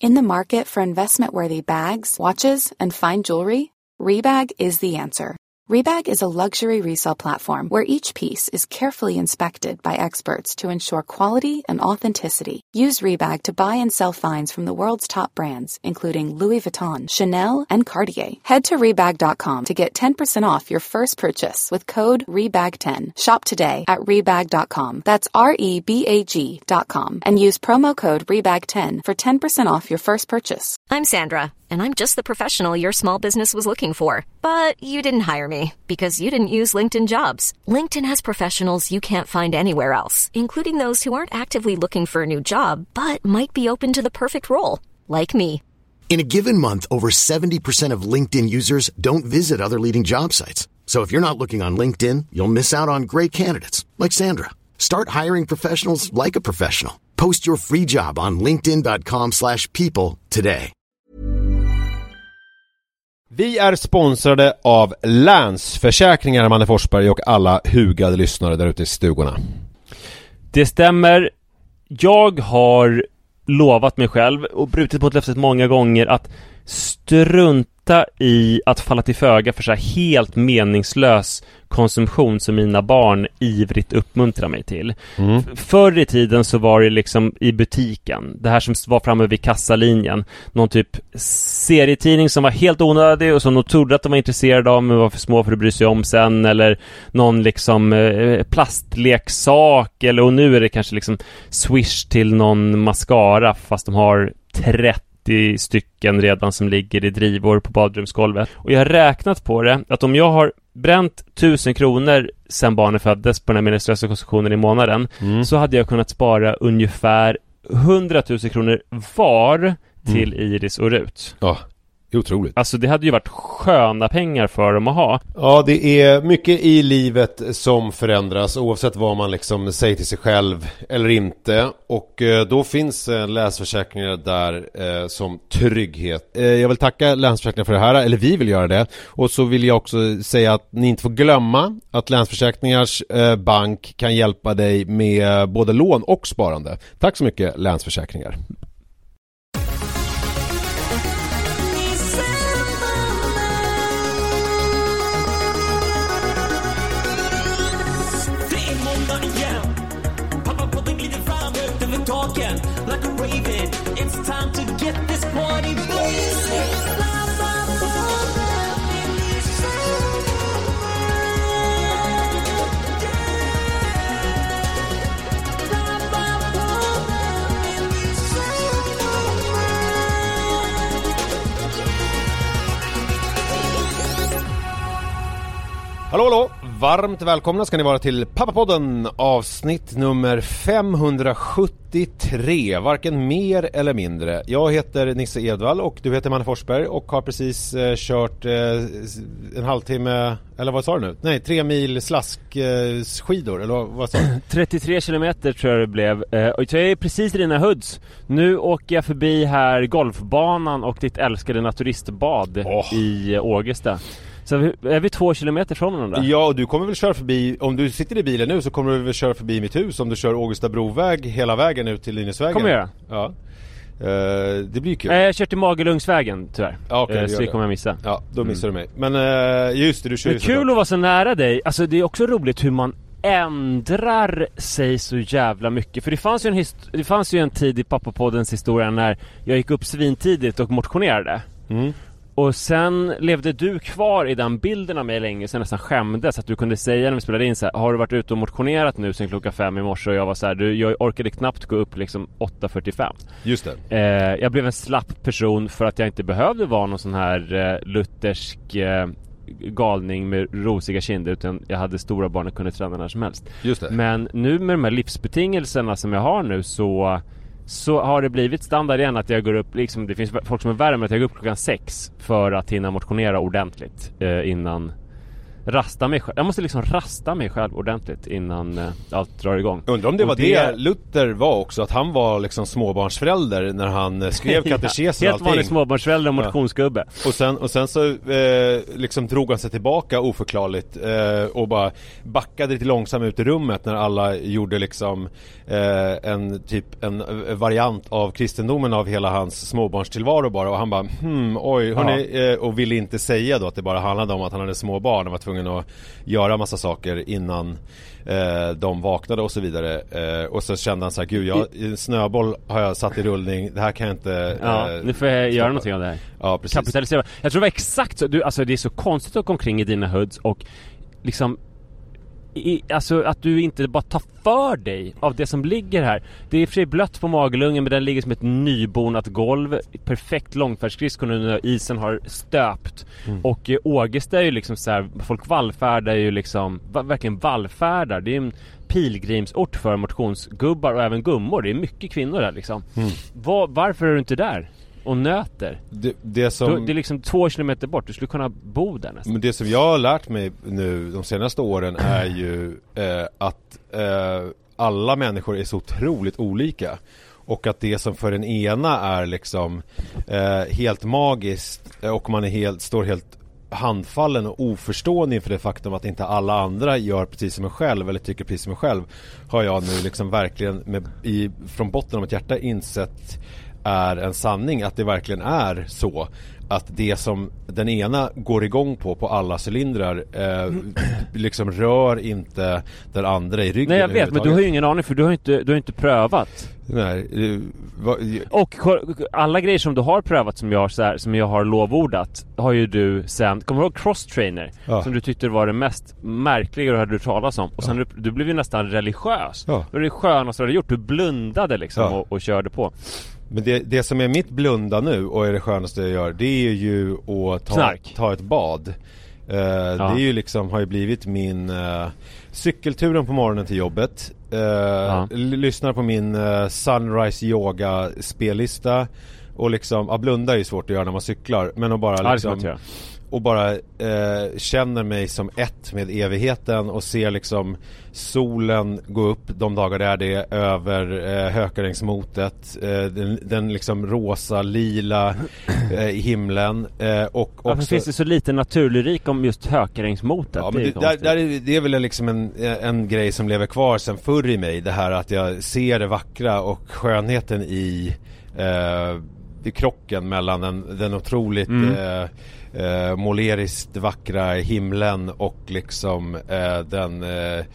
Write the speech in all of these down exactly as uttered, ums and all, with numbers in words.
In the market for investment-worthy bags, watches, and fine jewelry, Rebag is the answer. Rebag is a luxury resale platform where each piece is carefully inspected by experts to ensure quality and authenticity. Use Rebag to buy and sell finds from the world's top brands, including Louis Vuitton, Chanel, and Cartier. Head to Rebag dot com to get ten percent off your first purchase with code Rebag ten. Shop today at Rebag dot com. That's R E B A G dot com. And use promo code Rebag ten for ten percent off your first purchase. I'm Sandra, and I'm just the professional your small business was looking for. But you didn't hire me because you didn't use LinkedIn Jobs. LinkedIn has professionals you can't find anywhere else, including those who aren't actively looking for a new job, but might be open to the perfect role, like me. In a given month, over seventy percent of LinkedIn users don't visit other leading job sites. So if you're not looking on LinkedIn, you'll miss out on great candidates, like Sandra. Start hiring professionals like a professional. Post your free job on linkedin dot com slash people today. Vi är sponsrade av Länsförsäkringar, Manne Forsberg, och alla hugade lyssnare där ute i stugorna. Det stämmer. Jag har lovat mig själv och brutit mot löftet många gånger att strunta i att falla till föga för så här helt meningslös konsumtion som mina barn ivrigt uppmuntrar mig till. Mm. Förr i tiden så var det liksom i butiken, det här som var framme vid kassalinjen, någon typ serietidning som var helt onödig och som de trodde att de var intresserade av men var för små för att bry sig om sen, eller någon liksom eh, plastleksak, eller och nu är det kanske liksom Swish till någon mascara fast de har trettio stycken redan som ligger i drivor på badrumsgolvet. Och jag har räknat på det att om jag har bränt tusen kronor sen barnen föddes på den här meningslösa konsumtionen i månaden, mm. så hade jag kunnat spara ungefär hundratusen kronor var till mm. Iris och Rut. Ja, otroligt. Alltså det hade ju varit sköna pengar för dem att ha. Ja, det är mycket i livet som förändras oavsett vad man liksom säger till sig själv eller inte. Och eh, då finns eh, Länsförsäkringar där eh, som trygghet. Eh, jag vill tacka Länsförsäkringar för det här, eller vi vill göra det. Och så vill jag också säga att ni inte får glömma att Länsförsäkringars eh, bank kan hjälpa dig med både lån och sparande. Tack så mycket, Länsförsäkringar. Like a raven, it's time to get this party blazing. Hallå, hallå! Varmt välkomna ska ni vara till Pappapodden, avsnitt nummer femhundrasjuttiotre, varken mer eller mindre. Jag heter Nisse Edvall och du heter Manne Forsberg och har precis eh, kört eh, en halvtimme, eller vad sa du nu? Nej, tre mil slaskskidor, eh, eller vad, vad sa du? trettiotre kilometer tror jag det blev, eh, och jag är precis i dina hoods. Nu åker jag förbi här golfbanan och ditt älskade naturistbad oh. i Ågesta. Så är vi två kilometer från varandra? Ja, och du kommer väl köra förbi, om du sitter i bilen nu så kommer du väl köra förbi mitt hus om du kör Ågesta broväg hela vägen ut till Linusvägen. Kommer jag? Ja. Uh, det blir kul. Jag har kört till Magelungsvägen tyvärr. Ja, okay, uh, så det kommer jag missa. Ja, då missar mm. du mig. Men uh, just det, du kör ju. Det är kul att vara så nära dig. Alltså det är också roligt hur man ändrar sig så jävla mycket. För det fanns ju en, hist- det fanns ju en tid i Pappapoddens historia när jag gick upp svintidigt och motionerade. Mm. Och sen levde du kvar i den bilden av mig länge, så jag nästan skämdes att du kunde säga när vi spelade in så här: har du varit ute och motionerat nu sen klockan fem i morse? Och jag var så här, du, jag orkade knappt gå upp liksom åtta fyrtiofem. Just det. Eh, jag blev en slapp person för att jag inte behövde vara någon sån här eh, luthersk eh, galning med rosiga kinder, utan jag hade stora barn och kunde träna när som helst. Just det. Men nu med de här livsbetingelserna som jag har nu så... så har det blivit standard igen att jag går upp liksom, det finns folk som är värre med att jag går upp klockan sex för att hinna motionera ordentligt eh, innan rasta mig själv. Jag måste liksom rasta mig själv ordentligt innan uh, allt drar igång. Undrar om det och var det... det Luther var också, att han var liksom småbarnsförälder när han skrev katekesen och Helt allting. vanlig småbarnsförälder och motionsgubbe. Ja. Och sen, och sen så eh, liksom drog han sig tillbaka oförklarligt eh, och bara backade lite långsamt ut i rummet när alla gjorde liksom eh, en typ en variant av kristendomen av hela hans småbarnstillvaro bara, och han bara hmm, oj, hörni, eh, och ville inte säga då att det bara handlade om att han hade små barn och var tvungen att göra massa saker innan eh, de vaknade och så vidare, eh, och så kände han så här, gud, jag, en snöboll har jag satt i rullning, det här kan jag inte ja, eh, nu får jag göra någonting av det här. Ja, precis. Kapitalisera. Jag tror det var exakt så, du, alltså det är så konstigt att gå omkring i dina hoods och liksom I, alltså att du inte bara tar för dig av det som ligger här. Det är för blött på magelungen, men den ligger som ett nybonat golv. Perfekt långfärdsskridskor nu när isen har stöpt. Mm. Och eh, Ågesta är ju liksom så här, folk vallfärdar ju liksom, va, verkligen vallfärdar. Det är en pilgrimsort för motionsgubbar och även gummor. Det är mycket kvinnor där liksom. Mm. Va, varför är du inte där? Och nöter. Det, det, som... du, det är liksom två kilometer bort. Du skulle kunna bo där nästan. Men det som jag har lärt mig nu de senaste åren är ju eh, att eh, alla människor är så otroligt olika. Och att det som för den ena är liksom eh, helt magiskt och man är helt, står helt handfallen och oförstående inför det faktum att inte alla andra gör precis som en själv eller tycker precis som en själv, har jag nu liksom verkligen med, i, från botten av mitt hjärta insett är en sanning, att det verkligen är så att det som den ena går igång på på alla cylindrar eh, liksom rör inte den andra i ryggen. Nej, jag vet, men du har ju ingen aning, för du har inte, du har inte prövat. Nej, det, va, och alla grejer som du har prövat som jag, så här, som jag har lovordat har ju du sen, kommer du ihåg cross-trainer? Ja. Som du tyckte var det mest märkliga du hade talas om. Och sen ja. du, du blev ju nästan religiös. Ja. Det var det skönaste du hade gjort. Du blundade liksom ja. och, och körde på. Men det, det som är mitt blunda nu och är det skönaste jag gör, det är ju att ta, ta ett bad. Uh, ja. Det är ju liksom, har ju blivit min uh, cykelturen på morgonen till jobbet. Uh, ja. l- lyssnar på min uh, Sunrise Yoga spellista. Och liksom, ja, blunda är ju svårt att göra när man cyklar. Men att bara liksom, ja, och bara eh, känner mig som ett med evigheten och ser liksom solen gå upp de dagar det är det över eh, Hökarängsmotet, eh, den, den liksom rosa, lila eh, i himlen, eh, och också... Varför finns det så lite naturlyrik om just Hökarängsmotet? Ja, men det, det, där, där är, det är väl liksom en, en grej som lever kvar sen förr i mig, det här att jag ser det vackra och skönheten i, eh, i krocken mellan den, den otroligt mm. eh, eh, måleriskt vackra himlen och liksom eh, den eh,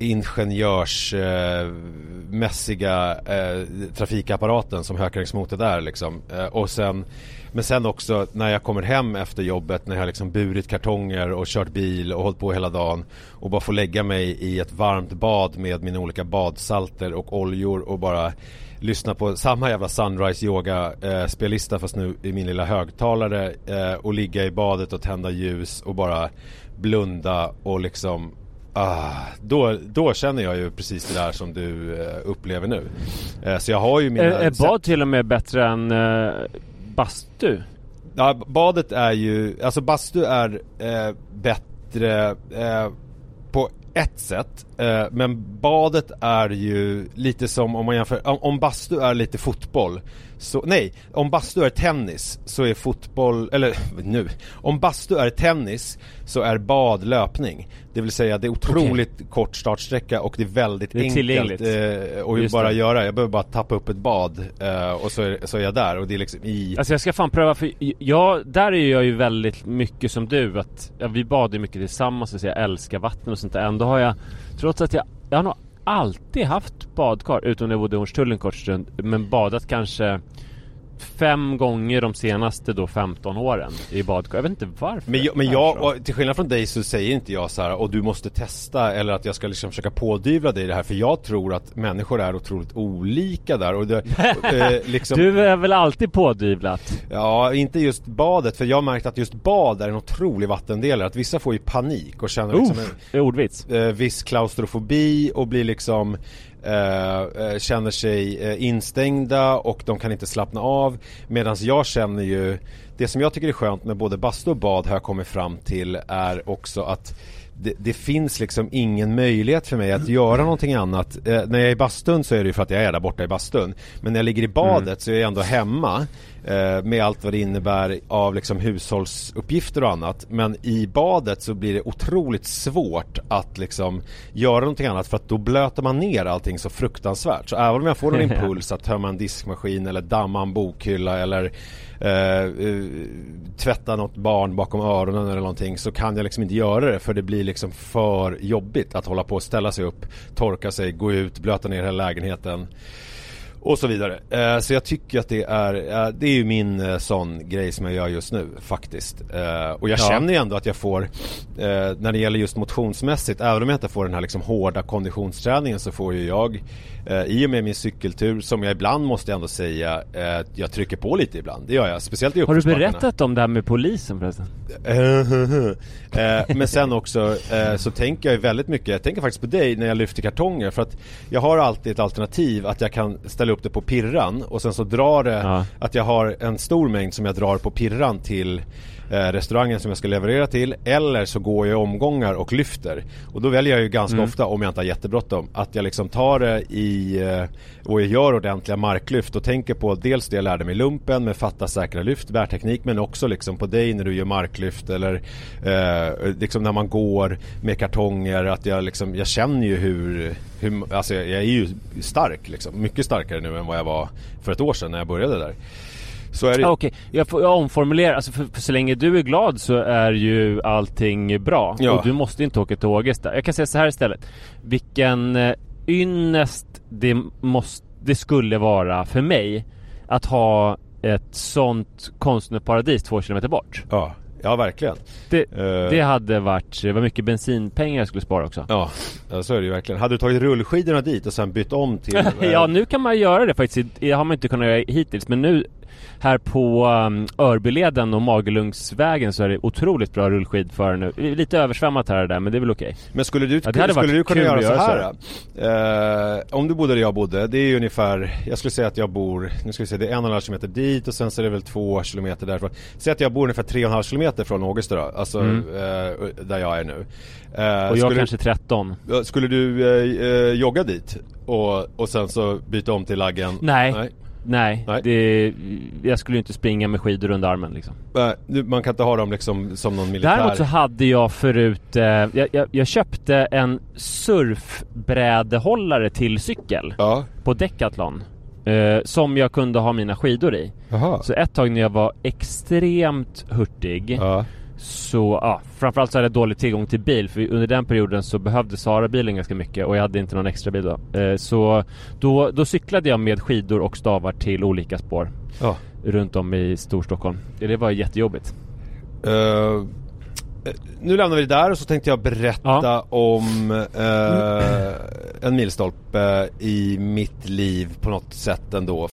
ingenjörsmässiga eh, trafikapparaten som Hökarängsmotet är liksom. Eh, och sen, men sen också när jag kommer hem efter jobbet, när jag har liksom burit kartonger och kört bil och hållit på hela dagen och bara får lägga mig i ett varmt bad med mina olika badsalter och oljor och bara lyssna på samma jävla Sunrise Yoga eh, spellista fast nu i min lilla högtalare, eh, och ligga i badet och tända ljus och bara blunda och liksom ah, då, då känner jag ju precis det där som du eh, upplever nu. Eh, så jag har ju mina... Är, är bad till och med bättre än eh, bastu? Ja, badet är ju, alltså bastu är eh, bättre eh, på ett sätt, eh, men badet är ju lite som om man jämför, om, om bastu är lite fotboll så, nej, om bastu är tennis så är fotboll, eller nu, om bastu är tennis så är bad löpning. Det vill säga det är otroligt okay. kort startsträcka och det är väldigt det är enkelt eh, och ju bara det. göra. Jag behöver bara tappa upp ett bad eh, och så är, så är jag där och det är liksom i... Alltså jag ska fan pröva, för jag, där är jag ju väldigt mycket som du, att ja, vi badar mycket tillsammans och så jag älskar vatten och sånt där. Ändå har jag, trots att jag, jag har nog alltid haft badkar utom när jag bodde i Hornstull en kort stund, men badat kanske fem gånger de senaste då femton åren i badkar. Jag vet inte varför. Men jag, men jag och, till skillnad från dig så säger inte jag så här, och du måste testa, eller att jag ska liksom försöka pådyvla dig det här, för jag tror att människor är otroligt olika där och det, eh, liksom... Du är väl alltid pådyvlat? Ja, inte just badet, för jag har märkt att just bad är en otrolig vattendelare, att vissa får ju panik och känner liksom uh, en, en ordvits. Eh, viss klaustrofobi och blir liksom eh, känner sig eh, instängda och de kan inte slappna av, medan jag känner ju, det som jag tycker är skönt med både bastu och bad har jag kommit fram till är också att Det, det finns liksom ingen möjlighet för mig att göra någonting annat. Eh, när jag är i bastun så är det ju för att jag är där borta i bastun. Men när jag ligger i badet mm. så är jag ändå hemma eh, med allt vad det innebär av liksom hushållsuppgifter och annat. Men i badet så blir det otroligt svårt att liksom göra någonting annat, för att då blöter man ner allting så fruktansvärt. Så även om jag får en impuls att tömma en diskmaskin eller damma en bokhylla eller Uh, uh, tvätta något barn bakom öronen eller någonting, så kan jag liksom inte göra det, för det blir liksom för jobbigt att hålla på och ställa sig upp, torka sig, gå ut, blöta ner hela lägenheten och så vidare. Uh, så jag tycker att det är uh, det är ju min uh, sån grej som jag gör just nu faktiskt. Uh, och jag ja. känner ju ändå att jag får uh, när det gäller just motionsmässigt, även om jag inte får den här liksom hårda konditionsträningen, så får ju jag Uh, i och med min cykeltur, som jag ibland måste ändå säga, uh, jag trycker på lite ibland. Det gör jag, speciellt i uppförsbackarna. Har du berättat om det här med polisen förresten? uh, men sen också uh, så tänker jag ju väldigt mycket, jag tänker faktiskt på dig när jag lyfter kartonger, för att jag har alltid ett alternativ att jag kan ställa upp det på pirran och sen så drar det, ja. att jag har en stor mängd som jag drar på pirran till Eh, restaurangen som jag ska leverera till, eller så går jag i omgångar och lyfter. Och då väljer jag ju ganska mm. ofta, om jag inte har jättebråttom, att jag liksom tar det i eh, och jag gör ordentliga marklyft och tänker på dels det jag lärde mig i lumpen med fatta, säkra lyft, bärteknik, men också liksom på dig när du gör marklyft eller eh, liksom när man går med kartonger, att jag liksom, jag känner ju hur, hur alltså jag, jag är ju stark liksom, mycket starkare nu än vad jag var för ett år sedan när jag började där. Så är det... ah, Okej, okay. jag får jag omformulerar, alltså för, för så länge du är glad så är ju allting bra. Ja. Och du måste inte åka till Ågesta. Jag kan säga så här istället. Vilken eh, ynnest det, måste, det skulle vara för mig att ha ett sånt konstnärsparadis två kilometer bort. Ja. Ja, verkligen. Det, uh, det hade varit, det var mycket bensinpengar jag skulle spara också. Ja, så är det ju verkligen. Hade du tagit rullskidorna dit och sen bytt om till... ja, nu kan man göra det faktiskt. Det har man inte kunnat göra hittills. Men nu här på um, Örbyleden och Magelungsvägen så är det otroligt bra rullskid för nu. Lite översvämmat här och där, men det är väl okej. Okay. Men skulle du, ja, skulle du kunna göra så här? Så. Uh, om du bodde där jag bodde, det är ju ungefär, jag skulle säga att jag bor, nu ska vi se, det är en och en halv kilometer dit och sen så är det väl två kilometer därifrån. Säg att jag bor ungefär tre och en halv kilometer från Ågesta då, alltså mm. uh, där jag är nu. Uh, och jag kanske tretton. Uh, skulle du uh, uh, jogga dit och, och sen så byta om till laggen? Nej. Nej. Nej, Nej. Det, jag skulle ju inte springa med skidor under armen liksom. Nej, man kan inte ha dem liksom som någon militär. Däremot så hade jag förut eh, jag, jag, jag köpte en surfbrädehållare till cykel ja. på Decathlon eh, som jag kunde ha mina skidor i. Aha. Så ett tag när jag var extremt hurtig ja. Så ja, framförallt så hade jag dålig tillgång till bil, för under den perioden så behövde Sara bilen ganska mycket och jag hade inte någon extra bil då. Eh, så då, då cyklade jag med skidor och stavar till olika spår ja. runt om i Storstockholm. Det var jättejobbigt. Uh, nu lämnar vi det där och så tänkte jag berätta ja. om uh, en milstolpe i mitt liv på något sätt ändå.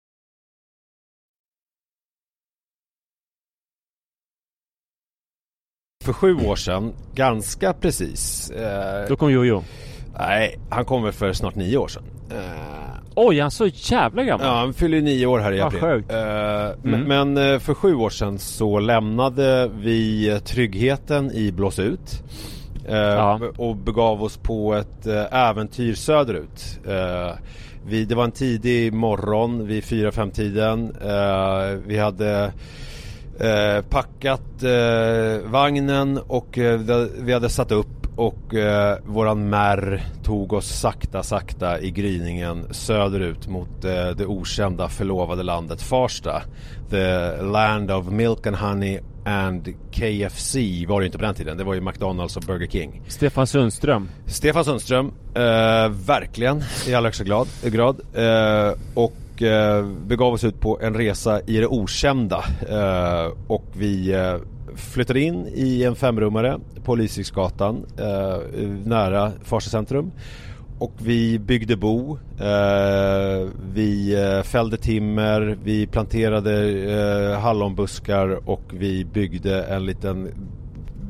För sju år sedan, ganska precis. Eh, Då kom Jojo. Nej, han kommer för snart nio år sedan. Eh, Oj, han är så jävla gammal. Ja, han fyller nio år här i april. Ja, eh, mm. Men, men för sju år sedan så lämnade vi tryggheten i Blås ut. Eh, ja. Och begav oss på ett eh, äventyr söderut. Eh, vi, det var en tidig morgon vid fyra fem tiden. Eh, vi hade... Eh, packat eh, vagnen och eh, vi hade satt upp och eh, våran märr tog oss sakta sakta i gryningen söderut mot eh, det okända förlovade landet Farsta. The land of milk and honey and K F C var det inte på den tiden. Det var ju McDonald's och Burger King. Stefan Sundström. Stefan Sundström, eh, verkligen i allra högsta grad, grad. Eh, och begav oss ut på en resa i det okända eh, och vi eh, flyttade in i en femrummare på Lysekilsgatan eh, nära Farsta centrum och vi byggde bo, eh, vi eh, fällde timmer, vi planterade eh, hallonbuskar och vi byggde en liten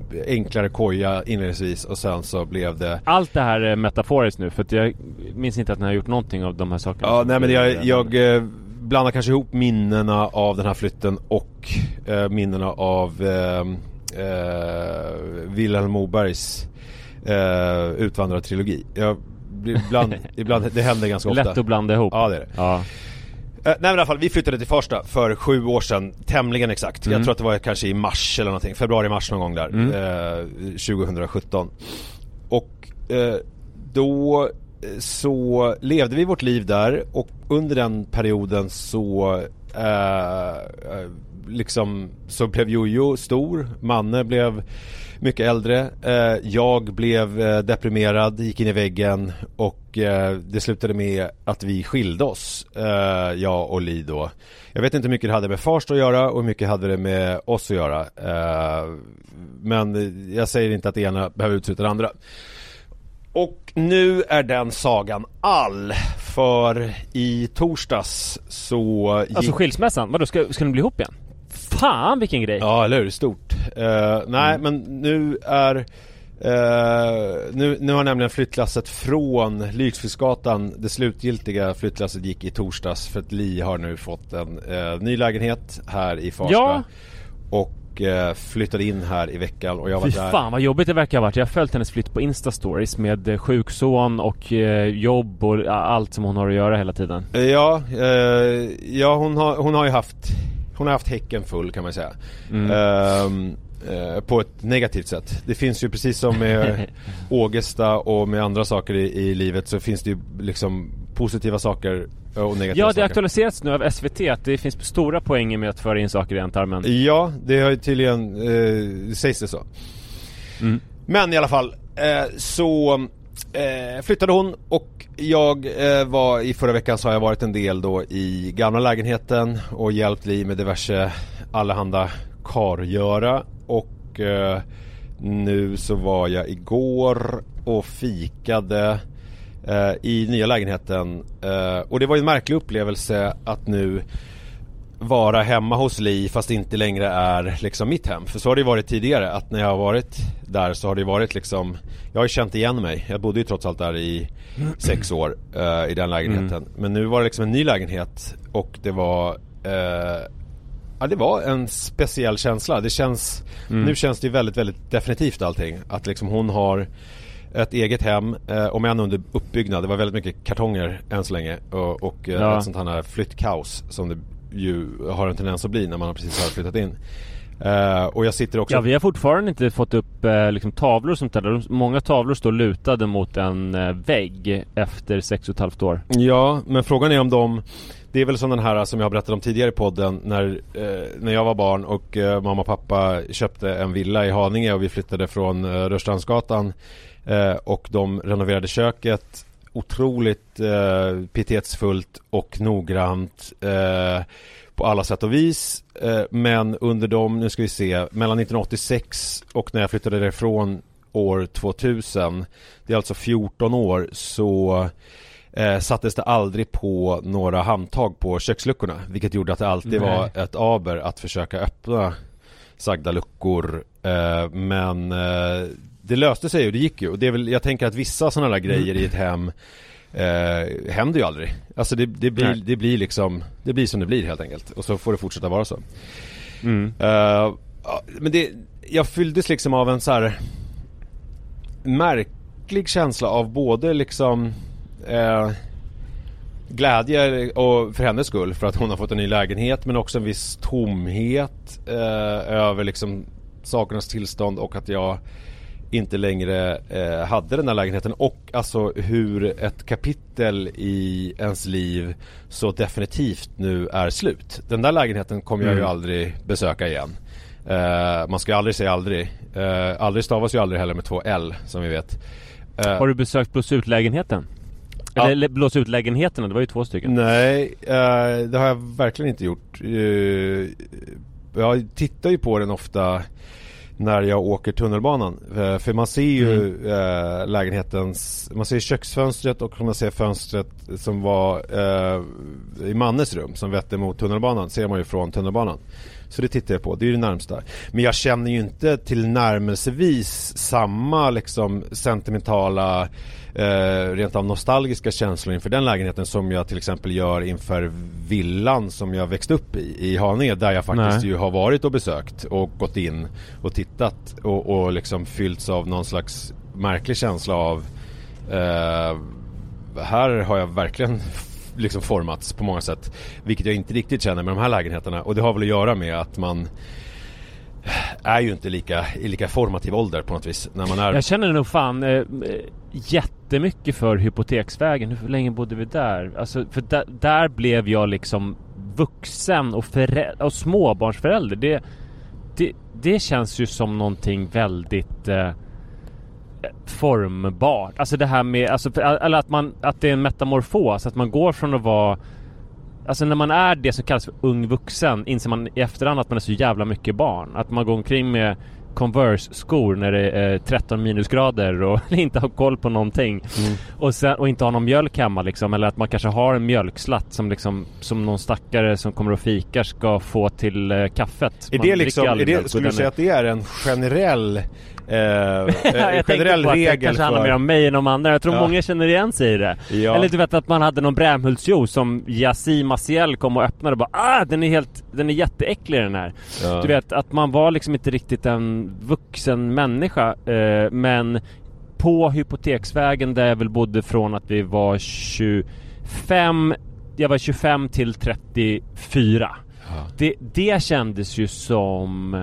enklare koja inledningsvis och sen så blev det... Allt det här är metaforiskt nu, för att jag minns inte att ni har gjort någonting av de här sakerna. Ja, nej men jag, jag eh, blandar kanske ihop minnena av den här flytten och eh, minnena av eh, eh, Vilhelm Mobergs eh, utvandrartrilogi. Jag ibland, ibland, det händer ganska ofta. Lätt att blanda ihop. Ja, det är det. Ja. Nej men i alla fall, vi flyttade till Farsta för sju år sedan, tämligen exakt. Mm. Jag tror att det var kanske i mars eller någonting, februari-mars någon gång där, mm. eh, tjugohundrasjutton. Och eh, då så levde vi vårt liv där, och under den perioden så eh, liksom så blev Jojo stor, Manne blev mycket äldre, eh, jag blev eh, deprimerad, gick in i väggen, och eh, det slutade med att vi skilde oss, eh, jag och Li då. Jag vet inte hur mycket det hade med Farsta att göra och hur mycket hade det med oss att göra, eh, men jag säger inte att det ena behöver utesluta det andra. Och nu är den sagan all, för i torsdags så gick... Alltså skilsmässan, vadå, ska, ska ni bli ihop igen? Fan vilken grej. Ja, eller hur? Stort. Uh, nej, mm. men nu är uh, nu, nu har nämligen flyttlasset från Lyxfiskgatan, det slutgiltiga flyttlasset gick i torsdags, för att Li har nu fått en uh, ny lägenhet här i Farsta. Ja. Och uh, flyttade in här i veckan, och jag var Fy där. fan vad jobbigt det verkar ha varit. Jag har följt hennes flytt på Insta-stories med uh, sjukson och uh, jobb och uh, allt som hon har att göra hela tiden. Uh, ja, uh, ja hon, har, hon har ju haft Hon har haft häcken full, kan man säga. Mm. Uh, uh, på ett negativt sätt. Det finns ju, precis som med Ågesta och med andra saker i, i livet, så finns det ju liksom positiva saker och negativa saker. Ja, det aktualiseras nu av S V T att det finns stora poänger med att föra in saker i ändtarmen. Ja, det har ju tydligen uh, sägs det så. Mm. Men i alla fall uh, så uh, flyttade hon, och jag eh, var i förra veckan så har jag varit en del då i gamla lägenheten och hjälpt Li med diverse allehanda kargöra, och eh, nu så var jag igår och fikade eh, i nya lägenheten, eh, och det var en märklig upplevelse att nu vara hemma hos Li fast inte längre är liksom mitt hem. För så har det varit tidigare, att när jag har varit där så har det varit liksom, jag har ju känt igen mig. Jag bodde ju trots allt där i sex år uh, i den lägenheten. Mm. Men nu var det liksom en ny lägenhet, och det var uh, ja, det var en speciell känsla. Det känns mm. nu känns det väldigt väldigt definitivt allting, att liksom hon har ett eget hem, eh, om än under uppbyggnad. Det var väldigt mycket kartonger än så länge, och, och ja. ett sånt här flyttkaos som det ju har en tendens att bli när man precis har flyttat in. Uh, och jag sitter också... Ja, vi har fortfarande inte fått upp uh, liksom tavlor som där. Många tavlor står lutade mot en uh, vägg efter sex och ett halvt år. Ja, men frågan är om de... Det är väl som den här som jag berättade om tidigare i podden, när, uh, när jag var barn och uh, mamma och pappa köpte en villa i Haninge, och vi flyttade från uh, Rörstrandsgatan, uh, och de renoverade köket otroligt uh, pietetsfullt och noggrant uh, på alla sätt och vis, eh, men under dem, nu ska vi se, mellan nittonhundraåttiosex och när jag flyttade därifrån år tvåtusen, det är alltså fjorton år, så eh, sattes det aldrig på några handtag på köksluckorna, vilket gjorde att det alltid Nej. var ett aber att försöka öppna sagda luckor, eh, men eh, det löste sig ju, det gick ju, och det är väl, jag tänker att vissa sådana där grejer i ett hem Eh, händer ju aldrig. Alltså det, det, blir, det blir liksom, det blir som det blir helt enkelt, och så får det fortsätta vara så. mm. eh, Men det, jag fylldes liksom av en så här märklig känsla av både liksom eh, glädje och för hennes skull, för att hon har fått en ny lägenhet, men också en viss tomhet eh, över liksom sakernas tillstånd, och att jag inte längre eh, hade den här lägenheten, och alltså hur ett kapitel i ens liv så definitivt nu är slut. Den där lägenheten kommer jag mm. ju aldrig besöka igen. Eh, man ska ju aldrig säga aldrig. Eh, aldrig stavas ju aldrig heller med två L, som vi vet. Eh, Har du besökt blås ut lägenheten? Ja. Eller blås ut lägenheterna, det var ju två stycken. Nej, eh, det har jag verkligen inte gjort. Eh, jag tittar ju på den ofta när jag åker tunnelbanan. För man ser ju mm. äh, lägenhetens, man ser köksfönstret och man ser fönstret som var äh, i Mannes rum som vetter mot tunnelbanan, ser man ju från tunnelbanan. Så det tittar jag på, det är ju det närmsta. Men jag känner ju inte till närmelsevis samma liksom sentimentala eh, rent av nostalgiska känslor inför den lägenheten som jag till exempel gör inför villan som jag växt upp i i Haninge, där jag faktiskt Nej. ju har varit och besökt och gått in och tittat och, och liksom fyllts av någon slags märklig känsla av eh, här har jag verkligen liksom formats på många sätt, vilket jag inte riktigt känner med de här lägenheterna, och det har väl att göra med att man är ju inte lika i lika formativ ålder på något vis när man är. Jag känner nog fan eh, jättemycket för Hypoteksvägen. Hur länge bodde vi där? Alltså, för där, där blev jag liksom vuxen och, förä- och småbarnsförälder. Det, det, det känns ju som någonting väldigt eh, formbart. Alltså det här med alltså, eller att, man, att det är en metamorfos, att man går från att vara, alltså när man är det som kallas för ung vuxen, inser man i efterhand att man är så jävla mycket barn. Att man går omkring med Converse-skor när det är tretton minusgrader och inte har koll på någonting. Mm. Och, sen, och inte har någon mjölk hemma liksom. Eller att man kanske har en mjölkslatt som, liksom, som någon stackare som kommer och fikar ska få till eh, kaffet. Är det liksom, är det, skulle du säga att det är en generell Eh, jag generell på regel att det kanske för... handlar mer om mig än om andra. Jag tror ja. många känner igen sig i det. Ja. Eller du vet att man hade någon Brämhultsjuice som Yassir Maciel kom och öppnade och bara ah, den är helt den är jätteäcklig den här. Ja. Du vet att man var liksom inte riktigt en vuxen människa eh, men på Hypoteksvägen där jag väl bodde från att vi var tjugofem jag var tjugofem till trettiofyra. Ja. Det, det kändes ju som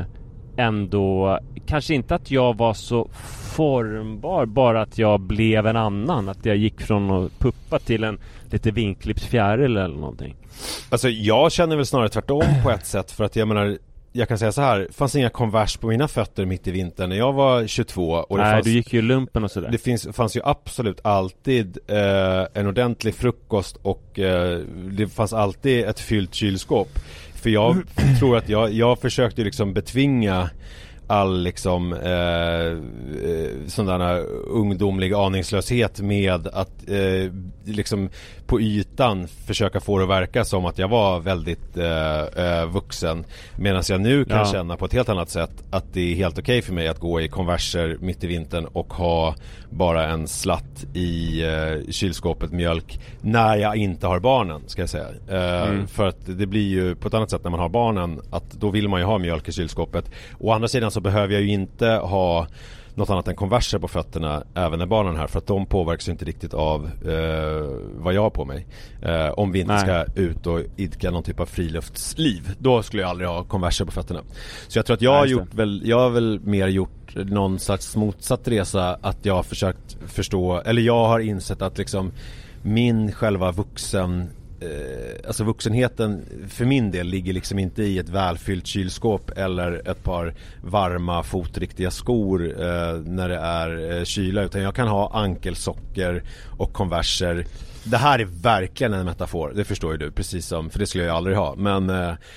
ändå kanske inte att jag var så formbar, bara att jag blev en annan, att jag gick från att puppa till en lite vinklipsfjäril eller någonting. Alltså jag känner väl snarare tvärtom på ett sätt, för att jag menar, jag kan säga så här, det fanns inga Converse på mina fötter mitt i vintern när jag var tjugotvå. Och det Nej, fanns, du gick ju lumpen och sådär. Det finns, fanns ju absolut alltid eh, en ordentlig frukost och eh, det fanns alltid ett fyllt kylskåp. För jag tror att jag, jag försökte liksom betvinga all liksom eh, sådana ungdomlig aningslöshet med att eh, liksom på ytan försöka få det att verka som att jag var väldigt eh, eh, vuxen, medan jag nu kan ja. känna på ett helt annat sätt att det är helt okej för mig att gå i Converser mitt i vintern och ha bara en slatt i eh, kylskåpet mjölk när jag inte har barnen, ska jag säga. Eh, mm. För att det blir ju på ett annat sätt när man har barnen, att då vill man ju ha mjölk i kylskåpet. Å andra sidan så behöver jag ju inte ha något annat än Converser på fötterna även när barnen är här, för att de påverkas inte riktigt av eh, vad jag har på mig. Eh, om vi inte Nej. ska ut och idka någon typ av friluftsliv, då skulle jag aldrig ha Converser på fötterna. Så jag tror att jag har gjort väl, jag har väl mer gjort någon slags motsatt resa, att jag har försökt förstå, eller jag har insett att liksom min själva vuxen Eh, alltså vuxenheten för min del ligger liksom inte i ett välfyllt kylskåp eller ett par varma fotriktiga skor eh, när det är eh, kyla, utan jag kan ha ankelsocker och Converser. Det här är verkligen en metafor, det förstår ju du, precis som, för det skulle jag aldrig ha, men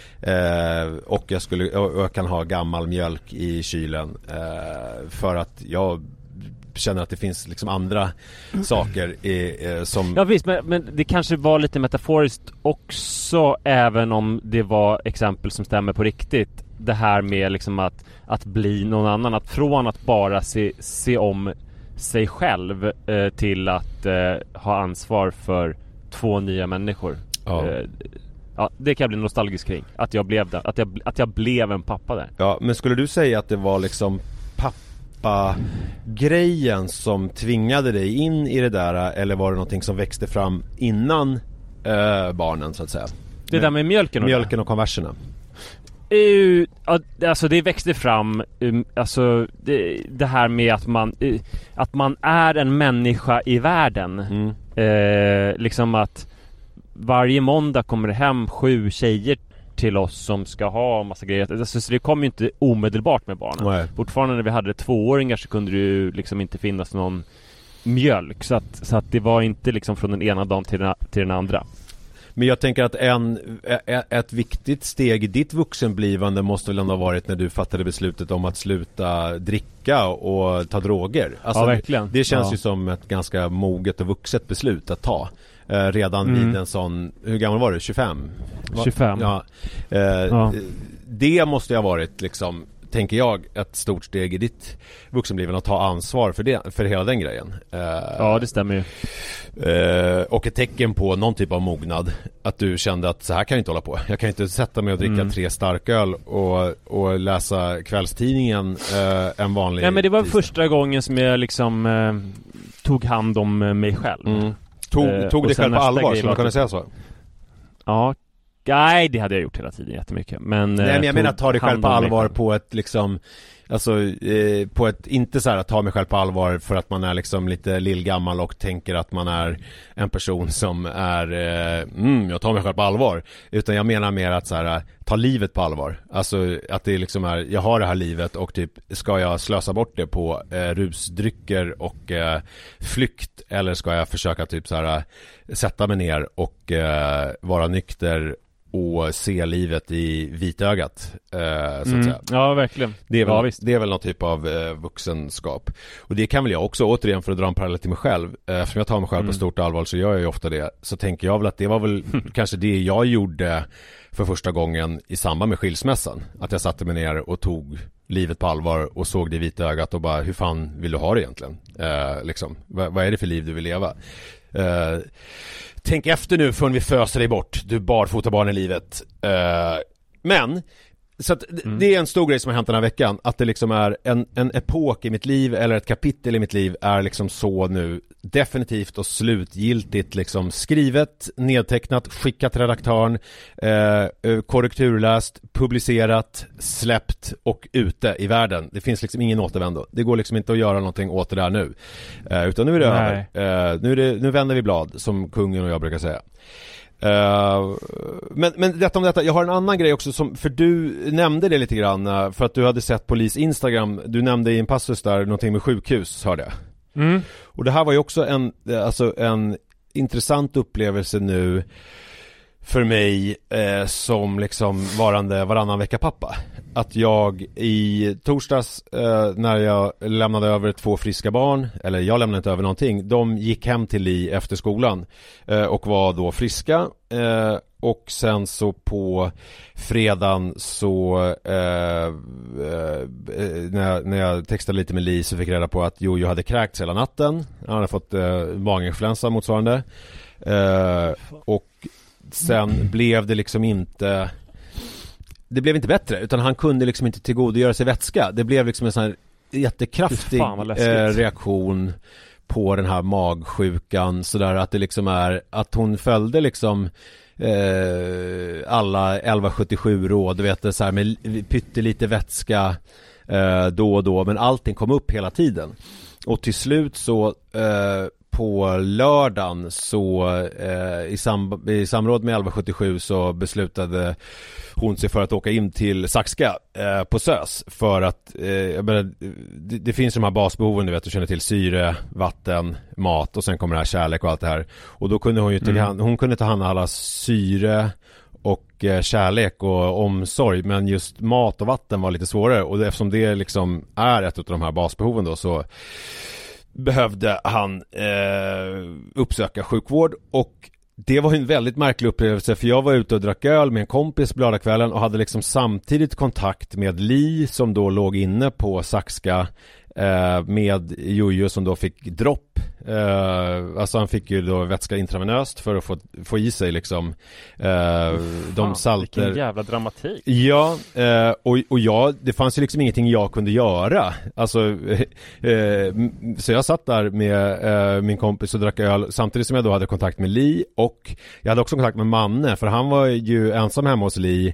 eh, och jag skulle och jag kan ha gammal mjölk i kylen eh, för att jag känner att det finns liksom andra saker eh, som... Ja visst, men, men det kanske var lite metaforiskt också, även om det var exempel som stämmer på riktigt. Det här med liksom att, att bli någon annan, att från att bara se, se om sig själv eh, till att eh, ha ansvar för två nya människor. Ja. Eh, ja, det kan jag bli nostalgisk kring, att jag blev där, att jag, att jag blev en pappa där. Ja, men skulle du säga att det var liksom pappa grejen som tvingade dig in i det där, eller var det någonting som växte fram innan äh, barnen så att säga? Det där med mjölken och mjölken och Converserna. Uh, alltså det växte fram um, alltså det, det här med att man uh, att man är en människa i världen. Mm. Uh, liksom att varje måndag kommer det hem sju tjejer till oss som ska ha massa grejer. Alltså, så det kom ju inte omedelbart med barnen. Nej. Fortfarande när vi hade tvååringar så kunde det ju liksom inte finnas någon mjölk. Så att, så att det var inte liksom från den ena dagen till den, till den andra. Men jag tänker att en, ett viktigt steg i ditt vuxenblivande måste väl ändå ha varit när du fattade beslutet om att sluta dricka och ta droger. Alltså, ja, verkligen. Det känns ja. ju som ett ganska moget och vuxet beslut att ta. Eh, redan mm. vid en sån, hur gammal var du? tjugofem? tjugofem. Ja. Eh, ja. Det måste ju ha varit liksom, tänker jag, ett stort steg i ditt vuxenblivande att ta ansvar för det, för hela den grejen. Uh, ja, det stämmer ju. Uh, och ett tecken på någon typ av mognad. Att du kände att så här kan jag inte hålla på. Jag kan inte sätta mig och dricka mm. tre starköl och, och läsa kvällstidningen uh, en vanlig... Ja, men det var tisdag. Första gången som jag liksom uh, tog hand om mig själv. Mm. Tog, uh, tog dig själv på allvar, skulle man kunna säga så? Ja. Nej, det hade jag gjort hela tiden jättemycket. Men, Nej, men jag menar att ta dig själv på allvar på ett liksom, alltså eh, på ett, inte så här att ta mig själv på allvar för att man är liksom lite lillgammal och tänker att man är en person som är eh, mm, jag tar mig själv på allvar, utan jag menar mer att så här, ta livet på allvar. Alltså att det liksom är, jag har det här livet och typ, ska jag slösa bort det på eh, rusdrycker och eh, flykt, eller ska jag försöka typ så här sätta mig ner och eh, vara nykter och se livet i vitögat, eh, så att mm. säga. Ja, verkligen. Det är väl, ja, visst. det är väl någon typ av eh, vuxenskap. Och det kan väl jag också, återigen för att dra en parallell till mig själv, eh, eftersom jag tar mig själv mm. på stort allvar, så gör jag ju ofta det. Så tänker jag väl att det var väl kanske det jag gjorde för första gången i samband med skilsmässan. Att jag satte mig ner och tog livet på allvar och såg det i vitögat och bara, hur fan vill du ha det egentligen? Eh, liksom, vad, vad är det för liv du vill leva? Eh, tänk efter nu förrän vi föser dig bort. Du barfota barn i livet. Uh, men så att mm. det är en stor grej som har hänt den här veckan, att det liksom är en, en epok i mitt liv, eller ett kapitel i mitt liv är liksom så nu definitivt och slutgiltigt liksom skrivet, nedtecknat, skickat till redaktören, eh, korrekturläst, publicerat, släppt och ute i världen. Det finns liksom ingen återvändo. Det går liksom inte att göra någonting åt det där nu. Eh, utan nu är det Nej. över. Eh, nu, är det, nu vänder vi blad, som kungen och jag brukar säga. Uh, men, men detta om detta, jag har en annan grej också som, för du nämnde det lite grann uh, för att du hade sett polis Instagram, du nämnde i en passus där någonting med sjukhus, hörde jag. Mm. Och det här var ju också en, alltså en intressant upplevelse nu för mig eh, som liksom varande varannan vecka pappa. Att jag i torsdags eh, när jag lämnade över två friska barn, eller jag lämnade inte över någonting, de gick hem till Li efter skolan eh, och var då friska, eh, och sen så på fredagen så eh, eh, när, jag, när jag textade lite med Li så fick jag reda på att Jojo hade kräkts hela natten. Han hade fått eh, maginfluensa motsvarande, eh, och sen blev det liksom inte det blev inte bättre, utan han kunde liksom inte tillgodogöra sig vätska. Det blev liksom en sån här jättekraftig eh, reaktion på den här magsjukan, sådär att det liksom är att hon följde liksom eh, alla elva sjuttiosju råd, du vet, så här med pyttelite vätska eh, då och då, men allting kom upp hela tiden. Och till slut så eh, på lördagen så eh, i, sam- i samråd med elva sjuttiosju så beslutade hon sig för att åka in till Saxka eh, på SÖS, för att eh, jag menar, det, det finns de här basbehoven, du vet, du känner till syre, vatten, mat, och sen kommer det här kärlek och allt det här. Och då kunde hon ju ta mm. hand, hon kunde ta hand om alla syre och eh, kärlek och omsorg, men just mat och vatten var lite svårare, och eftersom det liksom är ett av de här basbehoven då, så behövde han eh, uppsöka sjukvård. Och det var en väldigt märklig upplevelse, för jag var ute och drack öl med en kompis på lördagskvällen och hade liksom samtidigt kontakt med Li som då låg inne på Saxka eh, med Jojo som då fick dropp. Eh, alltså han fick ju då vätska intravenöst för att få, få i sig liksom eh, de salter. Vilken jävla dramatik. Ja, eh, och, och jag, det fanns ju liksom ingenting jag kunde göra. Alltså eh, så jag satt där med eh, min kompis och drack öl samtidigt som jag då hade kontakt med Li, och jag hade också kontakt med Manne, för han var ju ensam hemma hos Li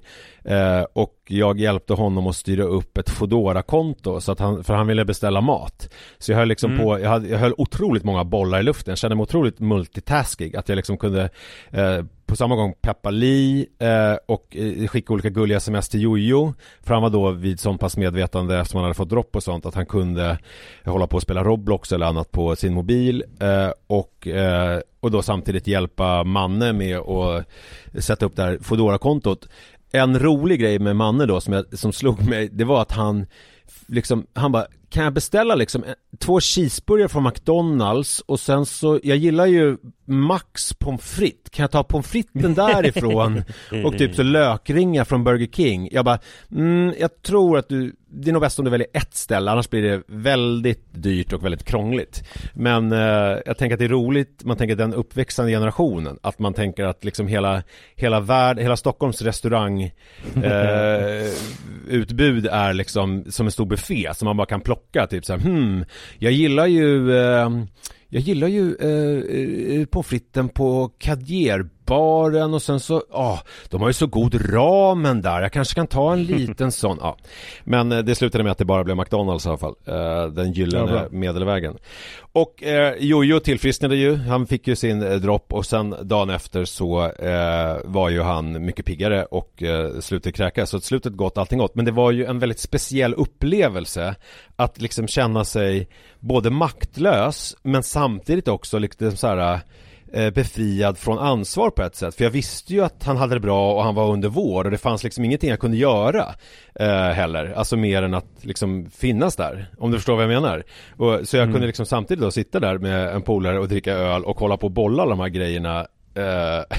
Eh, och jag hjälpte honom att styra upp ett Foodora-konto så att han, för han ville beställa mat. Så jag höll liksom mm. på, jag, hade, jag höll otroligt många bollar i luften. Jag kände mig otroligt multitasking. Att jag liksom kunde eh, på samma gång peppa Li eh, och eh, skicka olika gulliga sms till Jojo. För han var då vid sån pass medvetande eftersom han hade fått dropp och sånt att han kunde hålla på att spela Roblox eller annat på sin mobil. Eh, och, eh, och då samtidigt hjälpa Manne med att sätta upp det här Foodora-kontot. En rolig grej med Manne då som, jag, som slog mig, det var att han liksom, han bara, kan jag beställa liksom två cheeseburgare från McDonalds och sen så, jag gillar ju Max pommes frites, kan jag ta pommes fritesen därifrån och typ så lökringar från Burger King. Jag bara, mm, jag tror att du, det är nog bäst om du väljer ett ställe, annars blir det väldigt dyrt och väldigt krångligt. Men eh, jag tänker att det är roligt, man tänker den uppväxande generationen, att man tänker att liksom hela, hela värld, hela Stockholms restaurang eh, utbud är liksom som en stor buffé som man bara kan plocka typ så här, hmm, jag gillar ju eh, jag gillar ju eh, på fritten på Cadierbaren och sen så, ja, oh, de har ju så god ramen där, jag kanske kan ta en liten sån, ja. Men eh, det slutade med att det bara blev McDonalds i alla fall, eh, den gyllene ja, medelvägen. Och eh, Jojo tillfrisknade ju, han fick ju sin eh, dropp och sen dagen efter så eh, var ju han mycket piggare och eh, slutade kräka, så slutet gott, allting gott. Men det var ju en väldigt speciell upplevelse att liksom känna sig både maktlös men samtidigt också liksom så här eh, befriad från ansvar på ett sätt. För jag visste ju att han hade det bra och han var under vård och det fanns liksom ingenting jag kunde göra eh, heller. Alltså mer än att liksom finnas där, om du förstår vad jag menar. Och, så jag mm. kunde liksom samtidigt då sitta där med en polare och dricka öl och kolla på bolla alla de här grejerna. Uh,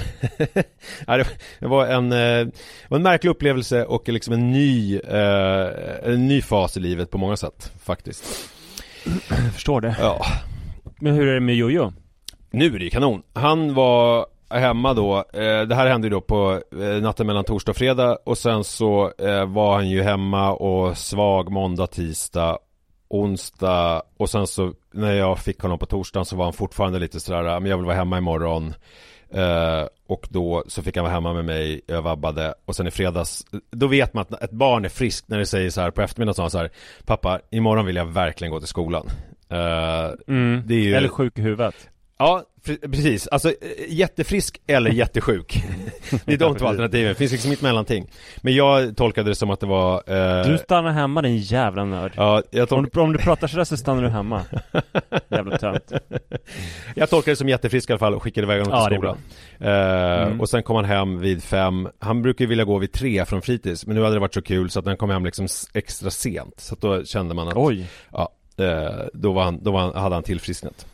det var en, uh, var en märklig upplevelse och liksom en ny uh, en ny fas i livet på många sätt faktiskt. Jag förstår det. Ja. Men hur är det med Jojo? Nu är det kanon. Han var hemma då, uh, det här hände ju då på uh, natten mellan torsdag och fredag och sen så uh, var han ju hemma och svag måndag, tisdag, onsdag och sen så när jag fick honom på torsdagen så var han fortfarande lite sådär, men jag vill vara hemma imorgon. Uh, och då så fick han vara hemma med mig, jag vabbade och sen i fredags, då vet man att ett barn är friskt när det säger så här på eftermiddagen så, så här, pappa, imorgon vill jag verkligen gå till skolan. Uh, mm. det är ju... Eller sjuk i huvudet. Ja, precis. Alltså jättefrisk eller jättesjuk. Det är de två alternativen. Det finns liksom inte mellanting. Men jag tolkade det som att det var eh... Du stannar hemma, din jävla nörd. Ja, jag tol... om, du, om du pratar sådär så stannar du hemma. Jävla tönt. Jag tolkade det som jättefrisk i alla fall och skickade iväg honom till ja, skolan. Eh, mm. Och sen kom han hem vid fem. Han brukar ju vilja gå vid tre från fritids, men nu hade det varit så kul så att han kom hem liksom extra sent. Så att då kände man att Oj. Ja, eh, då, var han, då var han, hade han tillfrisknat.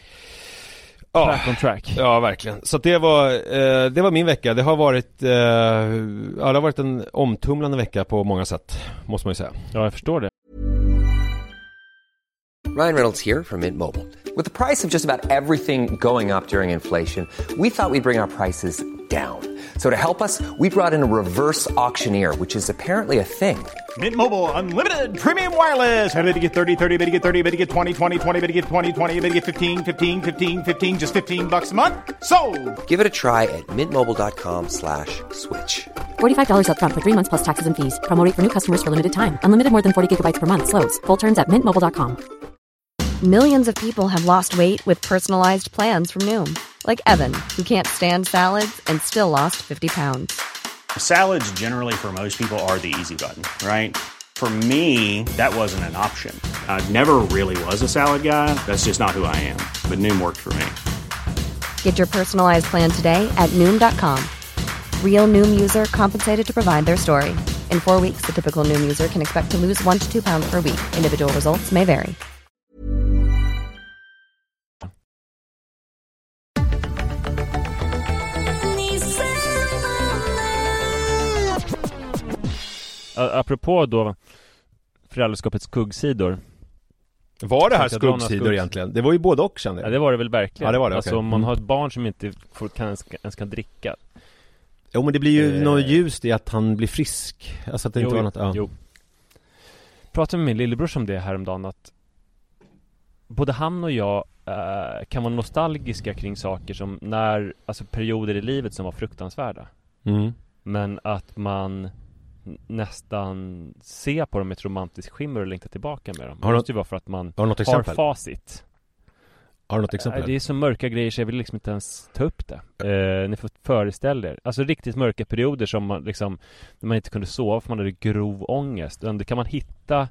Ja, on track. Ja, verkligen. Så det var eh, det var min vecka. Det har varit eh, ja, det har varit en omtumlande vecka på många sätt, måste man ju säga. Ja, jag förstår det. Ryan Reynolds here from Mint Mobile. With the price of just about everything going up during inflation, we thought we'd bring our prices down. So to help us, we brought in a reverse auctioneer, which is apparently a thing. Mint Mobile Unlimited Premium Wireless. How to get thirty, thirty, how to get thirty, how to get twenty, twenty, twenty, how to get twenty, twenty, how to get fifteen, fifteen, fifteen, fifteen, just fifteen bucks a month? Sold! Give it a try at mintmobile.com slash switch. forty-five dollars up front for three months plus taxes and fees. Promo rate for new customers for limited time. Unlimited more than forty gigabytes per month. Slows full terms at mint mobile dot com. Millions of people have lost weight with personalized plans from Noom. Like Evan, who can't stand salads and still lost fifty pounds. Salads generally for most people are the easy button, right? For me, that wasn't an option. I never really was a salad guy. That's just not who I am. But Noom worked for me. Get your personalized plan today at noom dot com. Real Noom user compensated to provide their story. In four weeks, the typical Noom user can expect to lose one to two pounds per week. Individual results may vary. Apropå då föräldraskapets skuggsidor. Var det här skuggsidor egentligen? Det var ju både och, kände jag. Ja, det var det väl verkligen. Ja, det var det, alltså okay. om man har ett barn som inte får, kan, ens kan dricka. Jo, men det blir ju eh... något ljust i att han blir frisk. Alltså att det jo, inte var något, ja. Jo. Pratade med min lillebror om det häromdagen, att både han och jag eh, kan vara nostalgiska kring saker som när, alltså perioder i livet som var fruktansvärda. Mm. Men att man nästan se på dem med ett romantiskt skimmer och längta tillbaka med dem. Har Det måste ju vara för att man har, något har facit. Har du något exempel? Det är så mörka grejer så jag vill liksom inte ens ta upp det. Eh, ni får föreställa er. Alltså riktigt mörka perioder som man liksom, när man inte kunde sova för man hade grov ångest. Då kan man hitta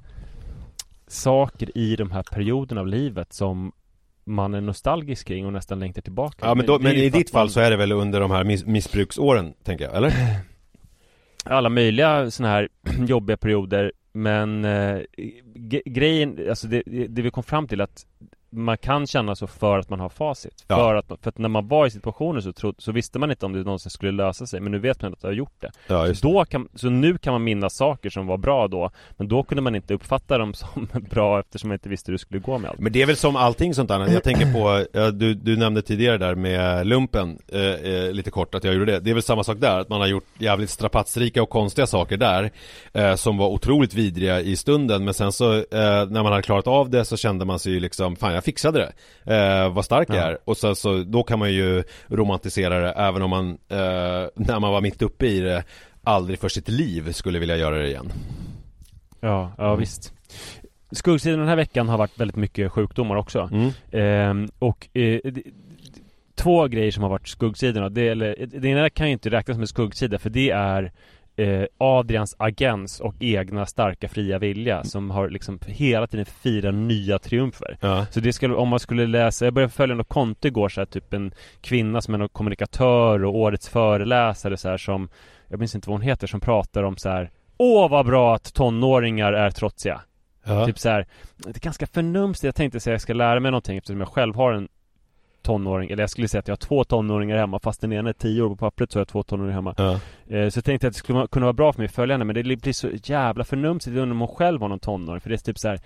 saker i de här perioderna av livet som man är nostalgisk kring och nästan längtar tillbaka. Ja, men, då, men i ditt fall man... så är det väl under de här miss- missbruksåren, tänker jag, eller? Alla möjliga såna här jobbiga perioder. Men eh, g- grejen, alltså det, det vi kom fram till att man kan känna så för att man har facit. Ja. För, att, för att när man var i situationen så, tro, så visste man inte om det någonsin skulle lösa sig. Men nu vet man att det har gjort det. Ja, just så, då kan, så nu kan man minnas saker som var bra då. Men då kunde man inte uppfatta dem som bra eftersom man inte visste hur det skulle gå med allt. Men det är väl som allting sånt annat. Jag tänker på, ja, du, du nämnde tidigare där med lumpen eh, eh, lite kort att jag gjorde det. Det är väl samma sak där, att man har gjort jävligt strapatsrika och konstiga saker där eh, som var otroligt vidriga i stunden. Men sen så, eh, när man hade klarat av det så kände man sig ju liksom, fan jag fixade det. Eh, vad stark jag Ja. är. Och så, så då kan man ju romantisera det även om man, eh, när man var mitt uppe i det, aldrig för sitt liv skulle vilja göra det igen. Ja, ja mm. visst. Skuggsidan den här veckan har varit väldigt mycket sjukdomar också. Mm. Eh, och eh, d- två grejer som har varit skuggsidorna. Det, eller, det ena kan ju inte räknas med skuggsida för det är eh, Adrians agens och egna starka fria vilja som har liksom hela tiden firar nya triumfer. Ja. Så det skulle, om man skulle läsa, jag började följa något konto igår så här, typ en kvinna som är någon kommunikatör och årets föreläsare så här, som, jag minns inte vad hon heter, som pratar om så här: åh vad bra att tonåringar är trotsiga. Ja. Typ så här, det är ganska förnumstigt. Jag tänkte säga att jag ska lära mig någonting eftersom jag själv har en tonåring, eller jag skulle säga att jag har två tonåringar hemma, fast den ena är tio år på pappret så har jag två tonåringar hemma. Ja. eh, Så jag tänkte att det skulle kunna vara bra för mig att följa henne, men det blir så jävla förnumstigt om hon själv har någon tonåring. För det är typ så här: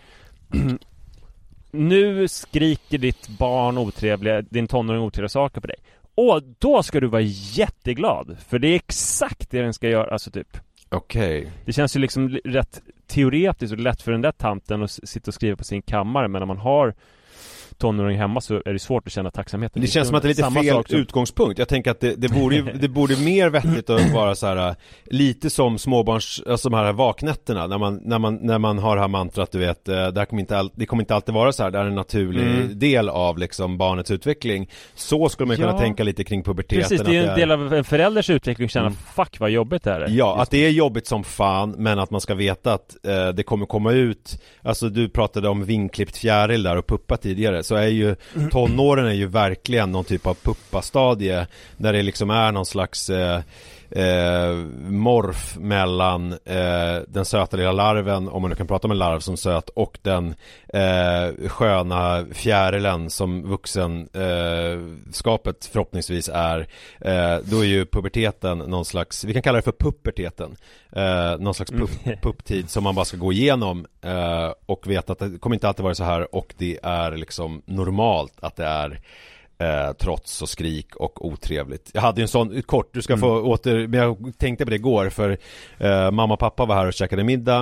nu skriker ditt barn otrevliga, din tonåring otrevliga saker på dig. Och då ska du vara jätteglad, för det är exakt det den ska göra, alltså typ. Okej. Okay. Det känns ju liksom rätt teoretiskt och lätt för den där tanten att sitta och skriva på sin kammare, men när man har tonåring hemma så är det svårt att känna tacksamheten. Det känns som att det är lite Samma fel sak som... utgångspunkt. Jag tänker att det, det, borde, ju, det borde mer vettigt att vara så här lite som småbarns, alltså de här vaknätterna när man, när man, när man har det här mantrat, du vet, där kommer inte all, det kommer inte alltid vara så här, det är en naturlig mm. del av liksom barnets utveckling. Så skulle man ja. kunna tänka lite kring puberteten. Precis, det är en är... del av en förälders utveckling, känna mm. fuck vad jobbigt det här är. Ja, Just att det är jobbigt som fan, men att man ska veta att eh, det kommer komma ut, alltså du pratade om vinklippt fjäril där och puppa tidigare, så är ju tonåren är ju verkligen någon typ av puppastadie där det liksom är någon slags eh, eh, morf mellan eh, den söta lilla larven, om man nu kan prata om en larv som söt, och den eh, sköna fjärilen som vuxen eh, skapet förhoppningsvis är. Eh, då är ju puberteten någon slags, vi kan kalla det för pupperteten, eh, någon slags pupp, pupptid som man bara ska gå igenom eh, och veta att det kommer inte alltid vara så här, och det är liksom normalt att det är Eh, trots och skrik och otrevligt. Jag hade ju en sån kort, du ska mm. få åter, men jag tänkte på det igår för eh, mamma och pappa var här och käkade middag.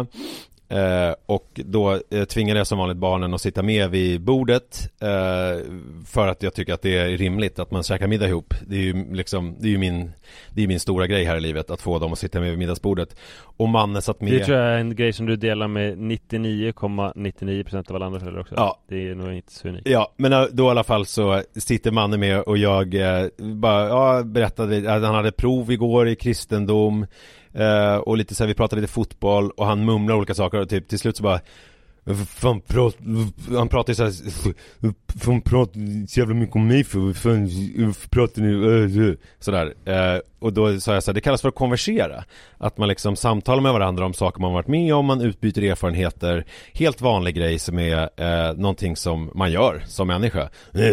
Eh, och då eh, tvingade jag som vanligt barnen att sitta med vid bordet eh, för att jag tycker att det är rimligt att man käkar middag ihop. Det är ju liksom, det är ju min, det är min stora grej här i livet, att få dem att sitta med vid middagsbordet. Och mannen satt med. Det tror jag är en grej som du delar med nittionio komma nittionio procent av alla andra föräldrar också. Ja. Det är nog inte så unikt. Ja, men då i alla fall så sitter mannen med och jag eh, bara ja, berättade att han hade prov igår i kristendom. Uh, och lite så här, vi pratade lite fotboll och han mumlar olika saker och typ till slut så bara fan, prat, han pratar ju så här, fan pratar så jävla mycket om mig för fan pratar ni sådär uh, och då sa jag så här, det kallas för att konversera, att man liksom samtalar med varandra om saker man varit med om, man utbyter erfarenheter, helt vanlig grej som är uh, någonting som man gör som människa.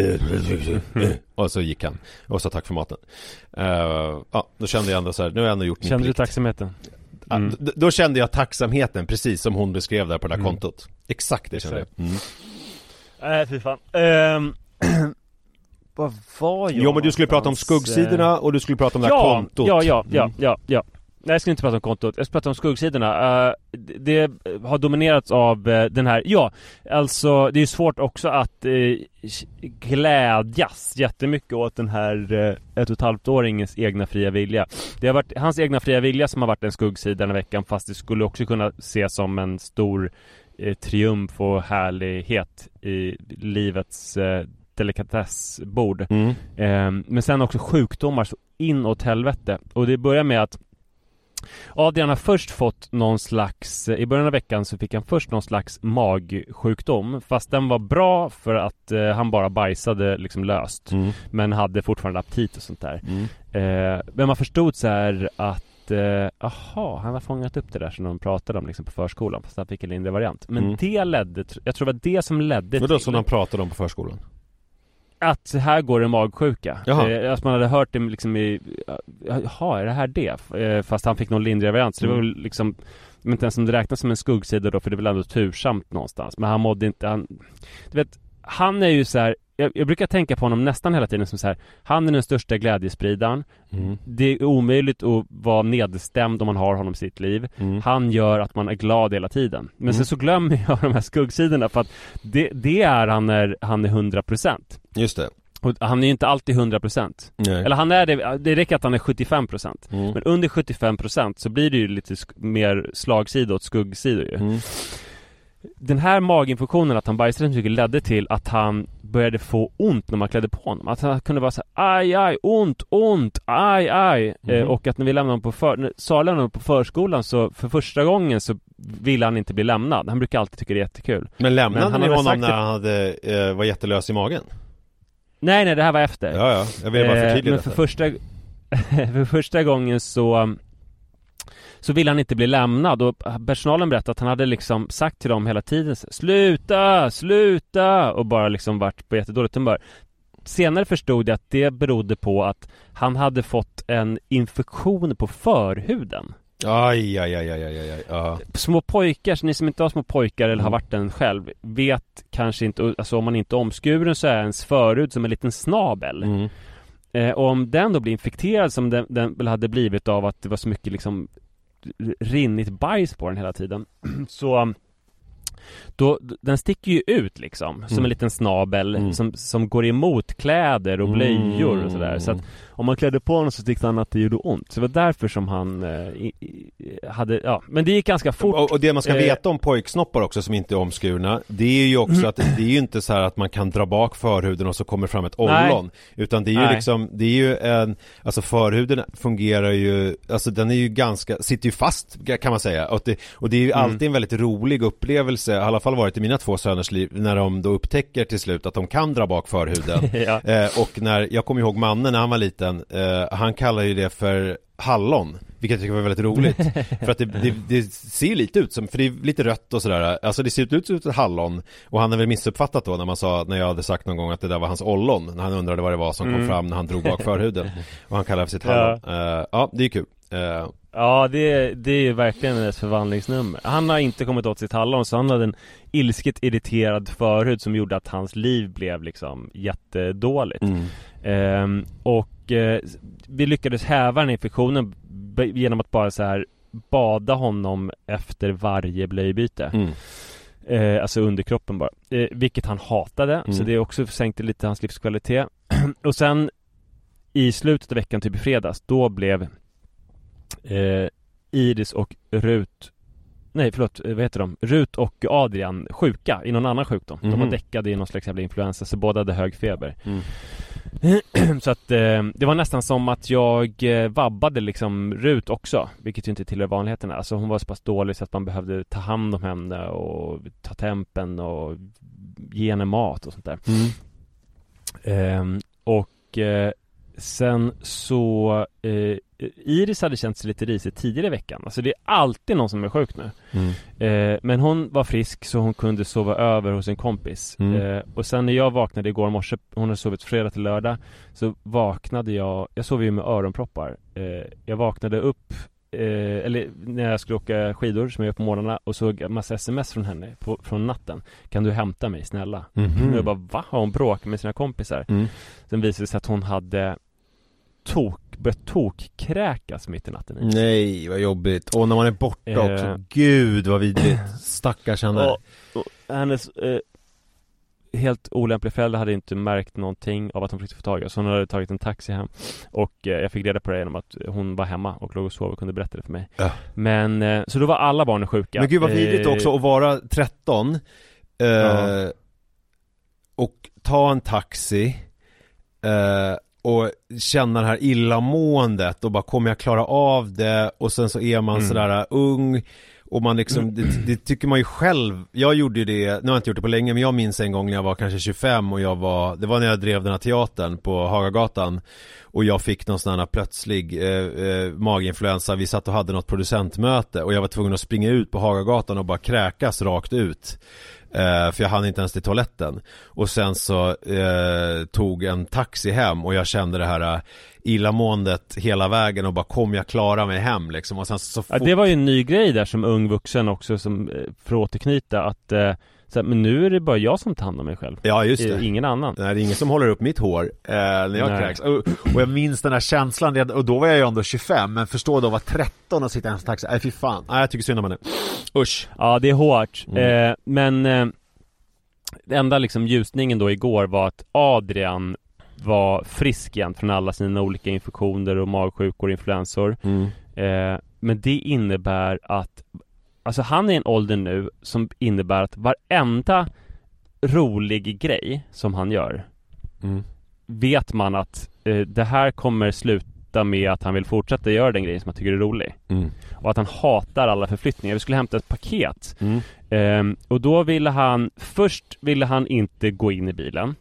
Och så gick han och så tack för maten. Uh, ja, då kände jag ändå så här, nu har jag ändå gjort min Kände plikt. du tacksamheten? Mm. Ja, d- då kände jag tacksamheten, precis som hon beskrev där på det där mm. kontot. Exakt det kände jag. Nej, mm. äh, fy fan. Um, vad var jag? Jo, men du skulle prata om skuggsidorna och du skulle prata om det här ja, kontot. Ja, ja, ja, ja, ja. Nej, jag ska inte prata om kontot. Jag ska prata om skuggsidorna. Uh, det har dominerats av uh, den här... Ja, alltså det är svårt också att uh, glädjas jättemycket åt den här uh, ett och ett halvt åringens egna fria vilja. Det har varit hans egna fria vilja som har varit en skuggsida den här veckan, fast det skulle också kunna ses som en stor uh, triumf och härlighet i livets uh, delikatessbord. Mm. Uh, men sen också sjukdomar så inåt helvete. Och det börjar med att Adrian har först fått någon slags, i början av veckan så fick han först någon slags magsjukdom, fast den var bra för att eh, han bara bajsade liksom löst, mm. men hade fortfarande aptit och sånt där. Mm. Eh, men man förstod så här att eh, aha, han har fångat upp det där som de pratade om liksom på förskolan, fast han fick en lindrig variant. Men mm. det ledde, jag tror det var det som ledde till... Vadå som de pratade om på förskolan? Att här går det magsjuka. Eh, att man hade hört det liksom i... Jaha, är det här det? Eh, fast han fick någon lindrig variant. Så mm. det var väl liksom... inte ens som det räknas som en skuggsida då, för det är väl ändå tursamt någonstans. Men han mådde inte... Han, du vet, han är ju så här... Jag, jag brukar tänka på honom nästan hela tiden som så här: han är den största glädjespridaren. Mm. Det är omöjligt att vara nedstämd om man har honom i sitt liv. Mm. Han gör att man är glad hela tiden. Men mm. sen så glömmer jag de här skuggsidorna, för att det, det är han när han är hundra procent. Just det. Och han är ju inte alltid hundra procent. Eller han är det, det räcker att han är sjuttiofem procent. Mm. Men under sjuttiofem procent så blir det ju lite sk- mer slagsida åt skuggsidor ju. Mm. Den här maginfektionen, att han bajsade så mycket, ledde till att han började få ont när man klädde på honom. Att han kunde vara så här: aj, aj, ont, ont, aj, aj. Mm. Eh, och att när vi lämnade honom på, för, när Sara lämnade honom på förskolan, så för första gången så ville han inte bli lämnad. Han brukar alltid tycka det är jättekul. Men lämnade Men han ni honom när han hade, eh, var jättelös i magen? Nej, nej, det här var efter. Ja, ja, jag vill bara förtydliga eh, Men för första, för första gången så... så ville han inte bli lämnad, och personalen berättade att han hade liksom sagt till dem hela tiden: sluta, sluta, och bara liksom varit på jättedåligt humör. Senare förstod jag att det berodde på att han hade fått en infektion på förhuden. Aj, aj, aj, aj, aj, aj. Ja. Små pojkar, så ni som inte har små pojkar eller mm. har varit en själv, vet kanske inte, alltså om man inte är omskuren så är ens förhud som en liten snabel. Mm. Eh, och om den då blir infekterad, som den, den hade blivit av att det var så mycket liksom rinnigt bajs på den hela tiden, så då, den sticker ju ut liksom som mm. en liten snabel mm. som, som går emot kläder och blöjor mm. och sådär. Så att om man klädde på honom så tyckte han att det gjorde ont. Så det var därför som han eh, i, i, hade, ja, men det gick ganska fort. Och, och det man ska eh, veta om pojksnoppar också som inte är omskurna, det är ju också mm. att det är ju inte så här att man kan dra bak förhuden och så kommer fram ett ollon. Utan det är ju Nej. liksom, det är ju en, alltså förhuden fungerar ju, alltså den är ju ganska, sitter ju fast kan man säga. Och det, och det är ju mm. alltid en väldigt rolig upplevelse, i alla fall varit i mina två söners liv, när de då upptäcker till slut att de kan dra bak förhuden. ja. eh, och när, jag kommer ihåg mannen när han var liten, eh, han kallar ju det för hallon, vilket jag tycker var väldigt roligt. För att det, det, det ser lite ut som, för det är lite rött och sådär. Alltså det ser ut som ett hallon. Och han hade väl missuppfattat då när man sa, när jag hade sagt någon gång att det där var hans ollon, när han undrade vad det var som mm. kom fram när han drog bak förhuden. Och han kallade det för sitt hallon. Ja, uh, ja det är kul. Uh, Ja, det, det är verkligen ett förvandlingsnummer. Han har inte kommit åt sitt hallon, så han hade en ilsket irriterad förhud som gjorde att hans liv blev liksom jättedåligt. Mm. Ehm, och eh, vi lyckades häva den infektionen b- genom att bara så här bada honom efter varje blöjbyte. Mm. Eh, alltså under kroppen bara. Eh, vilket han hatade, mm. så det också sänkte lite hans livskvalitet. Och sen i slutet av veckan, typ i fredags, då blev Eh, Iris och Rut Nej förlåt, vad heter de? Rut och Adrian sjuka i någon annan sjukdom. Mm. De var däckade i någon slags jävla influensa, så båda hade hög feber. Mm. Så att eh, det var nästan som att jag eh, vabbade liksom Rut också, vilket ju inte tillhör vanligheterna. Alltså hon var så pass dålig så att man behövde ta hand om henne och ta tempen och ge henne mat och sånt där. Mm. Eh, och eh, sen så eh, Iris hade känt sig lite risigt tidigare i veckan. Alltså det är alltid någon som är sjuk nu. Mm. eh, Men hon var frisk så hon kunde sova över hos en kompis. mm. eh, Och sen när jag vaknade igår morse, hon hade sovit fredag till lördag, så vaknade jag, jag sov ju med öronproppar. eh, Jag vaknade upp eh, eller när jag skulle åka skidor som jag gör på morgnarna, och såg en massa sms från henne på, från natten. Kan du hämta mig snälla? Mm-hmm. Och jag bara, va? Har hon bråk med sina kompisar? Mm. Sen visade det sig att hon hade tok, började tokkräkas mitt i natten. Nej, vad jobbigt. Och när man är borta eh, också. Gud, vad vidrigt. Stackars henne. Och, och hennes eh, helt olämpliga föräldrar hade inte märkt någonting av att hon försökte få tag i. Så hon hade tagit en taxi hem. Och eh, jag fick reda på det genom att hon var hemma och låg och sov och kunde berätta det för mig. Ja. Men, eh, så då var alla barnen sjuka. Men gud vad vidrigt eh, också att vara tretton eh, ja. och ta en taxi eh, och känna det här illamåendet och bara, kommer jag klara av det? Och sen så är man mm. sådär ung och man liksom, det, det tycker man ju själv. Jag gjorde ju det, nu har jag inte gjort det på länge, men jag minns en gång när jag var kanske tjugofem och jag var, det var när jag drev den här teatern på Hagagatan och jag fick någon sån här plötslig eh, eh, maginfluensa. Vi satt och hade något producentmöte och jag var tvungen att springa ut på Hagagatan och bara kräkas rakt ut. Uh, för jag hann inte ens till toaletten. Och sen så uh, tog en taxi hem och jag kände det här uh, illamåendet hela vägen och bara, kom jag klara mig hem liksom. Och sen så fort... ja, det var ju en ny grej där som ung vuxen också, som för att återknyta att uh, så här, men nu är det bara jag som tar hand om mig själv. Ja, just det. Ingen annan. Nej, det är ingen som håller upp mitt hår uh, när jag kräks. Och, och jag minns den här känslan, och då var jag ju ändå tjugofem, men förstå då var tretton och sitta i en taxi. Nej, fy fan. Nej, jag tycker synd om henne. Usch. Ja, det är hårt. Mm. Eh, men eh, det enda liksom ljusningen då igår var att Adrian var frisk igen från alla sina olika infektioner och magsjukor och influensor. Mm. Eh, men det innebär att, alltså han är i en ålder nu som innebär att varenda rolig grej som han gör mm. vet man att eh, det här kommer sluta med att han vill fortsätta göra den grejen som han tycker är rolig. Mm. Och att han hatar alla förflyttningar. Vi skulle hämta ett paket. Mm. Um, och då ville han, först ville han inte gå in i bilen.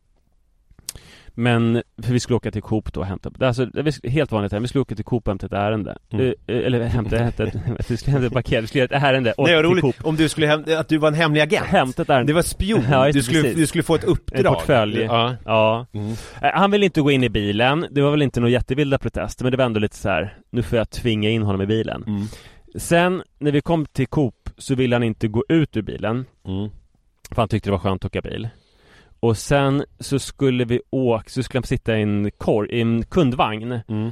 Men, för vi skulle åka till Coop då och hämta, alltså det är helt vanligt här, vi skulle åka till Coop och hämta ett ärende. Mm. Uh, eller hämta, hämta ett, vi skulle hämta ett paket, vi skulle göra ett ärende. Nej, vad roligt, om du skulle hämta, att du var en hemlig agent. Hämta ett ärende. Det var spion, ja, du, skulle, du skulle få ett uppdrag. En portfölj. Ja. ja. Mm. Uh, han ville inte gå in i bilen, det var väl inte någon jättevilda protester, men det var ändå lite så här: nu får jag tvinga in honom i bilen. Mm. Sen, när vi kom till Coop så ville han inte gå ut ur bilen. Mm. För han tyckte det var skönt att åka bil. Och sen så skulle vi åka, så skulle han sitta i en, kor, i en kundvagn mm.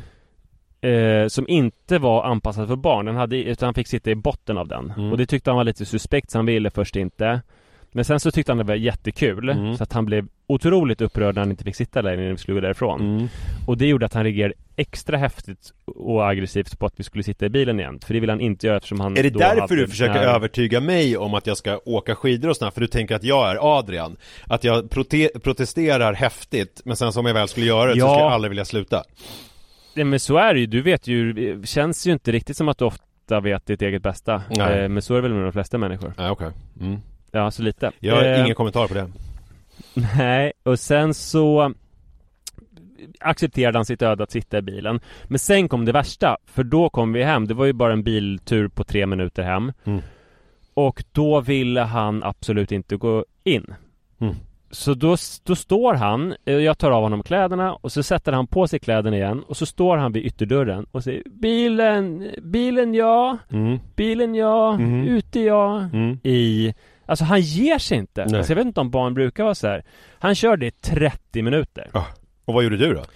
eh, som inte var anpassad för barn. Den hade, utan han fick sitta i botten av den. Mm. Och det tyckte han var lite suspekt, så han ville först inte. Men sen så tyckte han det var jättekul. Mm. Så att han blev otroligt upprörd när han inte fick sitta där när vi skulle gå därifrån. Mm. Och det gjorde att han reagerade extra häftigt och aggressivt på att vi skulle sitta i bilen igen. För det ville han inte göra eftersom han... Är det då därför hade, du försöker nej. övertyga mig om att jag ska åka skidor och sådär? För du tänker att jag är Adrian. Att jag prote- protesterar häftigt, men sen som jag väl skulle göra det ja. så skulle jag aldrig vilja sluta. Ja, men så är det ju. Du vet ju, det känns ju inte riktigt som att du ofta vet ditt eget bästa. Eh, men så är det väl med de flesta människor. Ja, okej. Okay. Mm. Ja, så lite. Jag har eh, ingen kommentar på det. Nej, och sen så accepterade han sitt öde att sitta i bilen. Men sen kom det värsta, för då kom vi hem. Det var ju bara en biltur på tre minuter hem. Mm. Och då ville han absolut inte gå in. Mm. Så då, då står han, jag tar av honom kläderna och så sätter han på sig kläderna igen och så står han vid ytterdörren och säger: bilen, bilen ja, mm. bilen ja, mm. ute ja, mm. i... Alltså han ger sig inte. Alltså, jag vet inte om barn brukar vara så här. Han körde i trettio minuter. Oh. Och vad gjorde du då?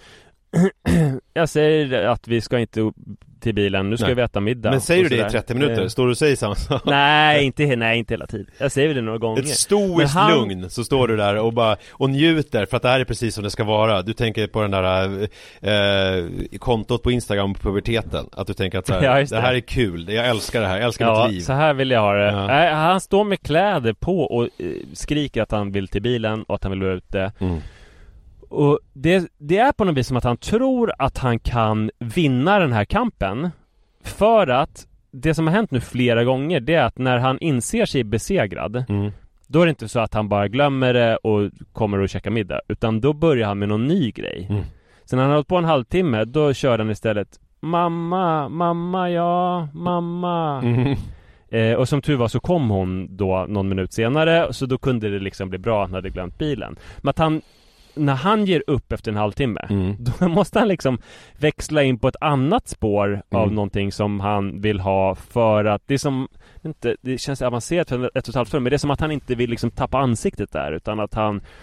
Jag säger att vi ska inte till bilen. Nu ska nej. vi äta middag. Men säger du det i trettio minuter? Står du och säger samma sak? Nej, inte, nej, inte hela tiden. Jag säger det några gånger. Ett stoiskt han... lugn, så står du där och bara och njuter, för att det här är precis som det ska vara. Du tänker på den där eh, kontot på Instagram på puberteten. Att du tänker att så här, ja, det. det här är kul. Jag älskar det här. Jag älskar ja, mitt liv. Så här vill jag ha det. Ja. Nej, han står med kläder på och eh, skriker att han vill till bilen och att han vill vara ute. Mm. Och det, det är på något vis som att han tror att han kan vinna den här kampen. För att det som har hänt nu flera gånger, det är att när han inser sig besegrad, mm. då är det inte så att han bara glömmer det och kommer att käka middag. Utan då börjar han med någon ny grej. Mm. Sen när han har hållit på en halvtimme, då kör han istället: mamma, mamma, ja, mamma. Mm. Eh, och som tur var så kom hon då någon minut senare. Så då kunde det liksom bli bra att han hade glömt bilen. Men att han, när han ger upp efter en halvtimme, mm. då måste han liksom växla in på ett annat spår mm. av någonting som han vill ha, för att det är som inte, det känns avancerat för ett och ett halvt år, men det är som att han inte vill liksom tappa ansiktet där, utan att han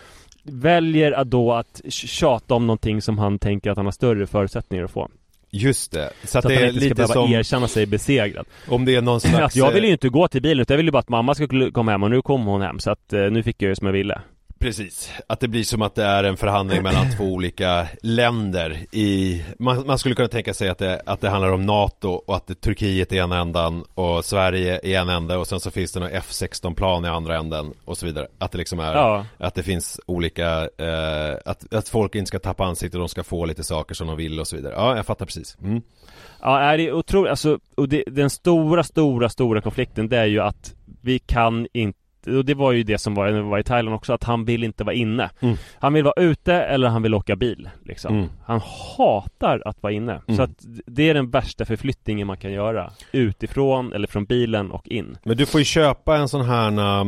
väljer att då att tjata om någonting som han tänker att han har större förutsättningar att få. Just det. Så, Så att att det han är inte ska lite behöva som erkänna sig besegrad. om det är någon slags... Att jag vill ju inte gå till bilen, utan jag vill ju bara att mamma ska komma hem, och nu kom hon hem, så att eh, nu fick jag ju som jag ville. Precis, att det blir som att det är en förhandling mellan två olika länder i, man, man skulle kunna tänka sig att det, att det handlar om NATO och att det, Turkiet är ena ändan och Sverige är en ände och sen så finns det någon F sexton-plan i andra änden och så vidare. Att det liksom är, ja. att det finns olika, eh, att, att folk inte ska tappa ansiktet och de ska få lite saker som de vill och så vidare. Ja, jag fattar precis. Mm. Ja, är det otroligt, alltså, och det, den stora, stora, stora konflikten, det är ju att vi kan inte, och det var ju det som var, var i Thailand också, att han vill inte vara inne. Mm. Han vill vara ute eller han vill åka bil liksom. Mm. Han hatar att vara inne. Mm. Så att det är den värsta förflyttningen man kan göra. Utifrån eller från bilen och in. Men du får ju köpa en sån här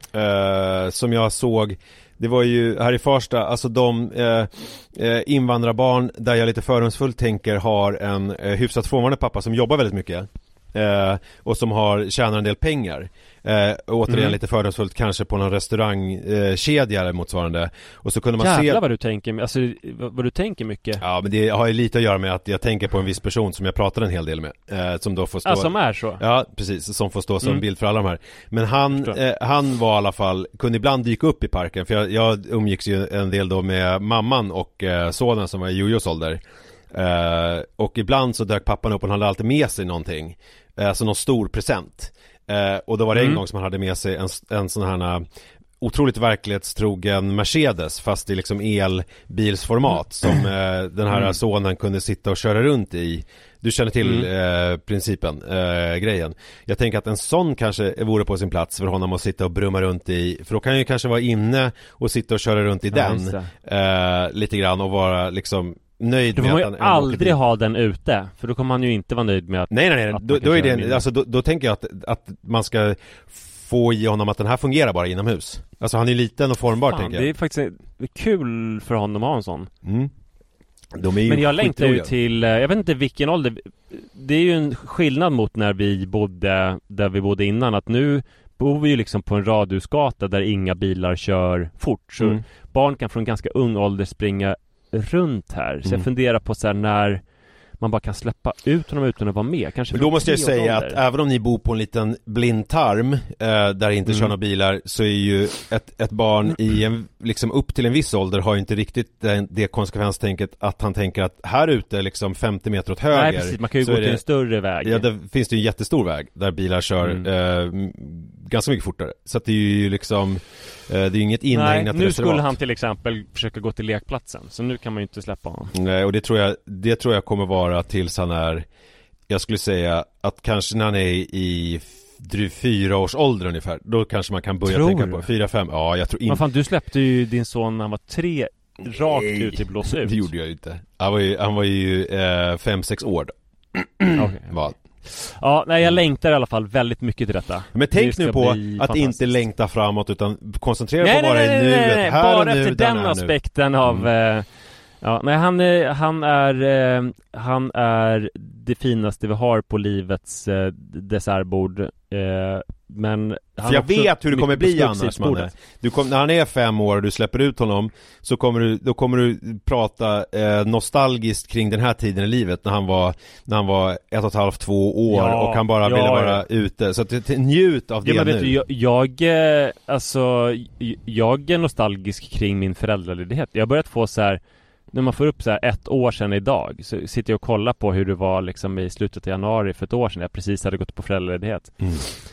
uh, som jag såg. Det var ju här i Farsta, alltså de eh, invandrarbarn där jag lite fördomsfullt tänker har en eh, hyfsat frånvarande pappa som jobbar väldigt mycket. Eh, och som har tjänar en del pengar. Eh, återigen mm. lite fördomsfullt kanske på någon restaurangkedja eh, eller motsvarande. Och så kunde man Jävlar se vad du tänker, alltså vad, vad du tänker mycket. Ja, men det har ju lite att göra med att jag tänker på en viss person som jag pratade en hel del med eh, som då får stå. Ja, som är så. Ja, precis, som får stå som mm. bild för alla de här. Men han eh, han var i alla fall, kunde ibland dyka upp i parken, för jag, jag umgicks ju en del då med mamman och eh, sonen som var i Jojos ålder. Uh, och ibland så dök pappan upp och han hade alltid med sig någonting, uh, alltså någon stor present. uh, Och då var det mm. en gång som han hade med sig en, en sån här uh, otroligt verklighetstrogen Mercedes, fast i liksom elbilsformat, som uh, den här mm. sonen kunde sitta och köra runt i. Du känner till mm. uh, principen, uh, grejen. Jag tänker att en sån kanske vore på sin plats för honom att sitta och brumma runt i, för då kan han ju kanske vara inne och sitta och köra runt i ja, den uh, lite grann och vara liksom nöjd. Då får man ju aldrig ha den ute, för då kommer man ju inte vara nöjd med att... Nej, nej, nej. Då, då, är det, alltså, då, då tänker jag att, att man ska få i honom att den här fungerar bara inomhus. Alltså han är liten och formbar. Fan, tänker jag. Det är faktiskt kul för honom att ha en sån. Mm. De är ju Men jag längtar ju till, jag vet inte vilken ålder. Det är ju en skillnad mot när vi bodde där vi bodde innan, att nu bor vi ju liksom på en radhusgata där inga bilar kör fort. Så mm. barn kan från ganska ung ålder springa runt här. Så mm. jag funderar på så här, när man bara kan släppa ut honom utan att vara med. Kanske. Men då måste jag säga att även om ni bor på en liten blindtarm eh, där inte mm. kör några bilar, så är ju ett, ett barn i en, liksom upp till en viss ålder har ju inte riktigt det, det konsekvenstänket att han tänker att här ute liksom femtio meter åt höger. Nej, precis. Man kan ju gå till det, en större väg. Ja, det finns det ju en jättestor väg där bilar kör mm. eh, ganska mycket fortare. Så att det är ju liksom eh, det är ju inget inhägnat reservat. Nej, nu skulle han till exempel försöka gå till lekplatsen. Så nu kan man ju inte släppa honom. Nej, och det tror jag, det tror jag kommer vara tills han är, jag skulle säga att kanske när han är i drygt fyra års ålder ungefär, då kanske man kan börja tror tänka på fyra, fem, ja jag tror inte. Men fan, du släppte ju din son när han var tre rakt Nej, ut i blås ut. Det gjorde jag ju inte. Han var ju, han var ju eh, fem, sex år då. Okay. Var. Ja, nej, jag längtar i alla fall väldigt mycket till detta. Men tänk nu på att inte längta framåt, utan koncentrera nej, på bara nej, i nuet. Nej, nej, här bara nu, efter den aspekten nu. Av mm. eh, ja, nej, han är, han är eh, han är det finaste vi har på livets eh, dessertbord. Eh, men för jag vet hur det kommer bli annars, man. Du kom, när han är fem år och du släpper ut honom, så kommer du, då kommer du prata eh, nostalgiskt kring den här tiden i livet när han var, när han var ett och ett halvt, två år ja, och han bara ja, ville vara ja. ute. Så att, njut av det ja, men nu. Du, jag, jag, alltså, jag är nostalgisk kring min föräldraledighet. Jag har börjat få så här, när man får upp så här ett år sedan idag, så sitter jag och kollar på hur det var liksom i slutet av januari för ett år sedan. Jag precis hade gått på föräldraledighet. Mm.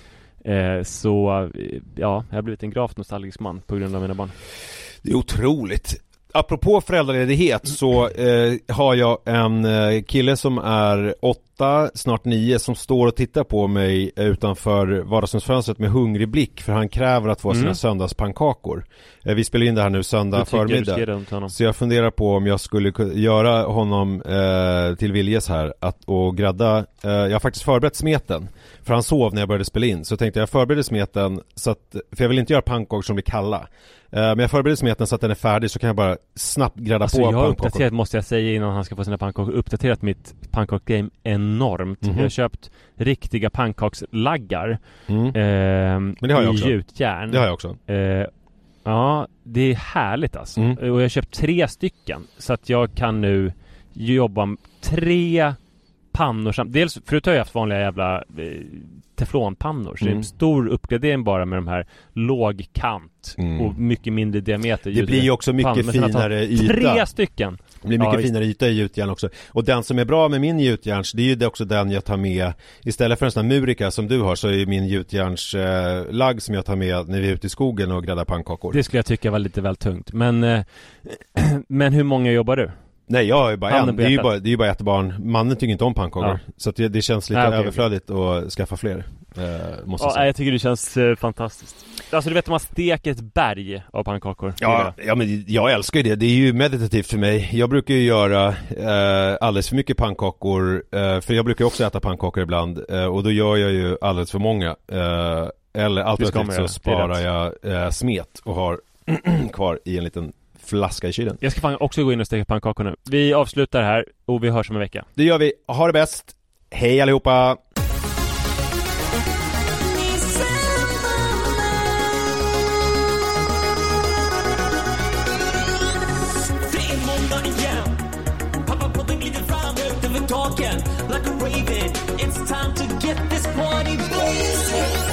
Eh, så ja, jag har blivit en gravt nostalgisk man på grund av mina barn. Det är otroligt. Apropå föräldraledighet så eh, har jag en eh, kille som är åtta, snart nio, som står och tittar på mig utanför vardagsrumsfönstret med hungrig blick, för han kräver att få sina mm. söndagspannkakor. Eh, vi spelar in det här nu söndag förmiddag. Så jag funderar på om jag skulle göra honom eh, till viljes här att, och grädda. Eh, jag har faktiskt förberett smeten, för han sov när jag började spela in. Så tänkte jag förbereda smeten, så att, för jag vill inte göra pannkakor som blir kalla. Men jag förbereder smeten så att den är färdig, så kan jag bara snabbt grädda alltså, på jag pannkakor. Jag har uppdaterat, måste jag säga innan han ska få sina pannkakor, uppdaterat mitt pannkakgame enormt. Mm-hmm. Jag har köpt riktiga pannkakslaggar mm. eh, Men det har jag i också. gjutjärn. Det har jag också. Eh, Ja, det är härligt alltså. Mm. Och jag har köpt tre stycken. Så att jag kan nu jobba med tre pannor samt. Dels, förut har jag haft vanliga jävla eh, teflonpannor. Så Mm. det är en stor uppgradering bara med de här låg kant Mm. och mycket mindre diameter. Det blir ju också mycket pannor. Men sen att ha finare yta. Tre stycken. Det blir mycket Ja, finare yta i gjutjärn också. Och den som är bra med min gjutjärns, det är ju det också den jag tar med. Istället för en sån här murika som du har, så är ju min gjutjärns eh, lagg som jag tar med när vi är ute i skogen och gräddar pannkakor. Det skulle jag tycka var lite väl tungt. Men, eh, men hur många jobbar du? Nej, jag är bara Handen en. på Det är ju hjärtat. bara, det är ju bara ett barn. Mannen tycker inte om pannkakor. Ja. Så att det, det känns lite Nej, okej, överflödigt att skaffa fler. Eh, måste jag Ja, säga. jag tycker det känns eh, fantastiskt. Alltså du vet, man steker ett berg av pannkakor. Ja, ja, men jag älskar ju det. Det är ju meditativt för mig. Jag brukar ju göra eh, alldeles för mycket pannkakor. Eh, för jag brukar också äta pannkakor ibland. Eh, och då gör jag ju alldeles för många. Eh, eller alternativt så sparar jag eh, smet och har kvar i en liten flaska i kylen. Jag ska fan också gå in och steka pannkakor nu. Vi avslutar här och vi hörs om en vecka. Det gör vi. Ha det bäst. Hej allihopa! Det är måndag igen. Pappa podden glider fram högt över taken. Like a raven, it's time to get this party blazing.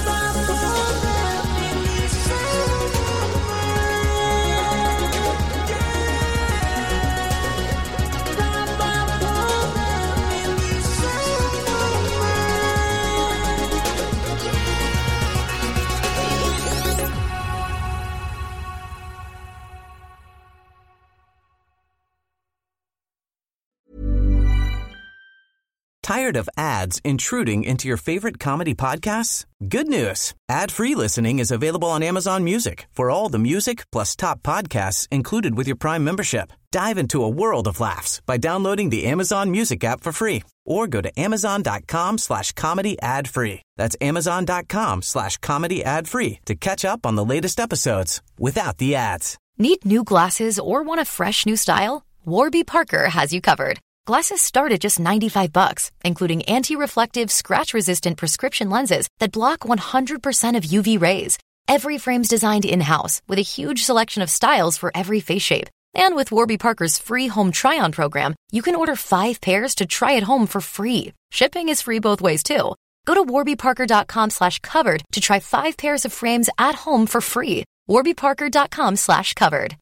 Tired of ads intruding into your favorite comedy podcasts? Good news. Ad-free listening is available on Amazon Music for all the music plus top podcasts included with your Prime membership. Dive into a world of laughs by downloading the Amazon Music app for free or go to amazon.com slash comedy ad free. That's amazon.com slash comedy ad free to catch up on the latest episodes without the ads. Need new glasses or want a fresh new style? Warby Parker has you covered. Glasses start at just ninety-five bucks, including anti-reflective, scratch-resistant prescription lenses that block one hundred percent of U V rays. Every frame's designed in-house with a huge selection of styles for every face shape. And with Warby Parker's free home try-on program, you can order five pairs to try at home for free. Shipping is free both ways, too. Go to warbyparker.com slash covered to try five pairs of frames at home for free. warbyparker.com slash covered.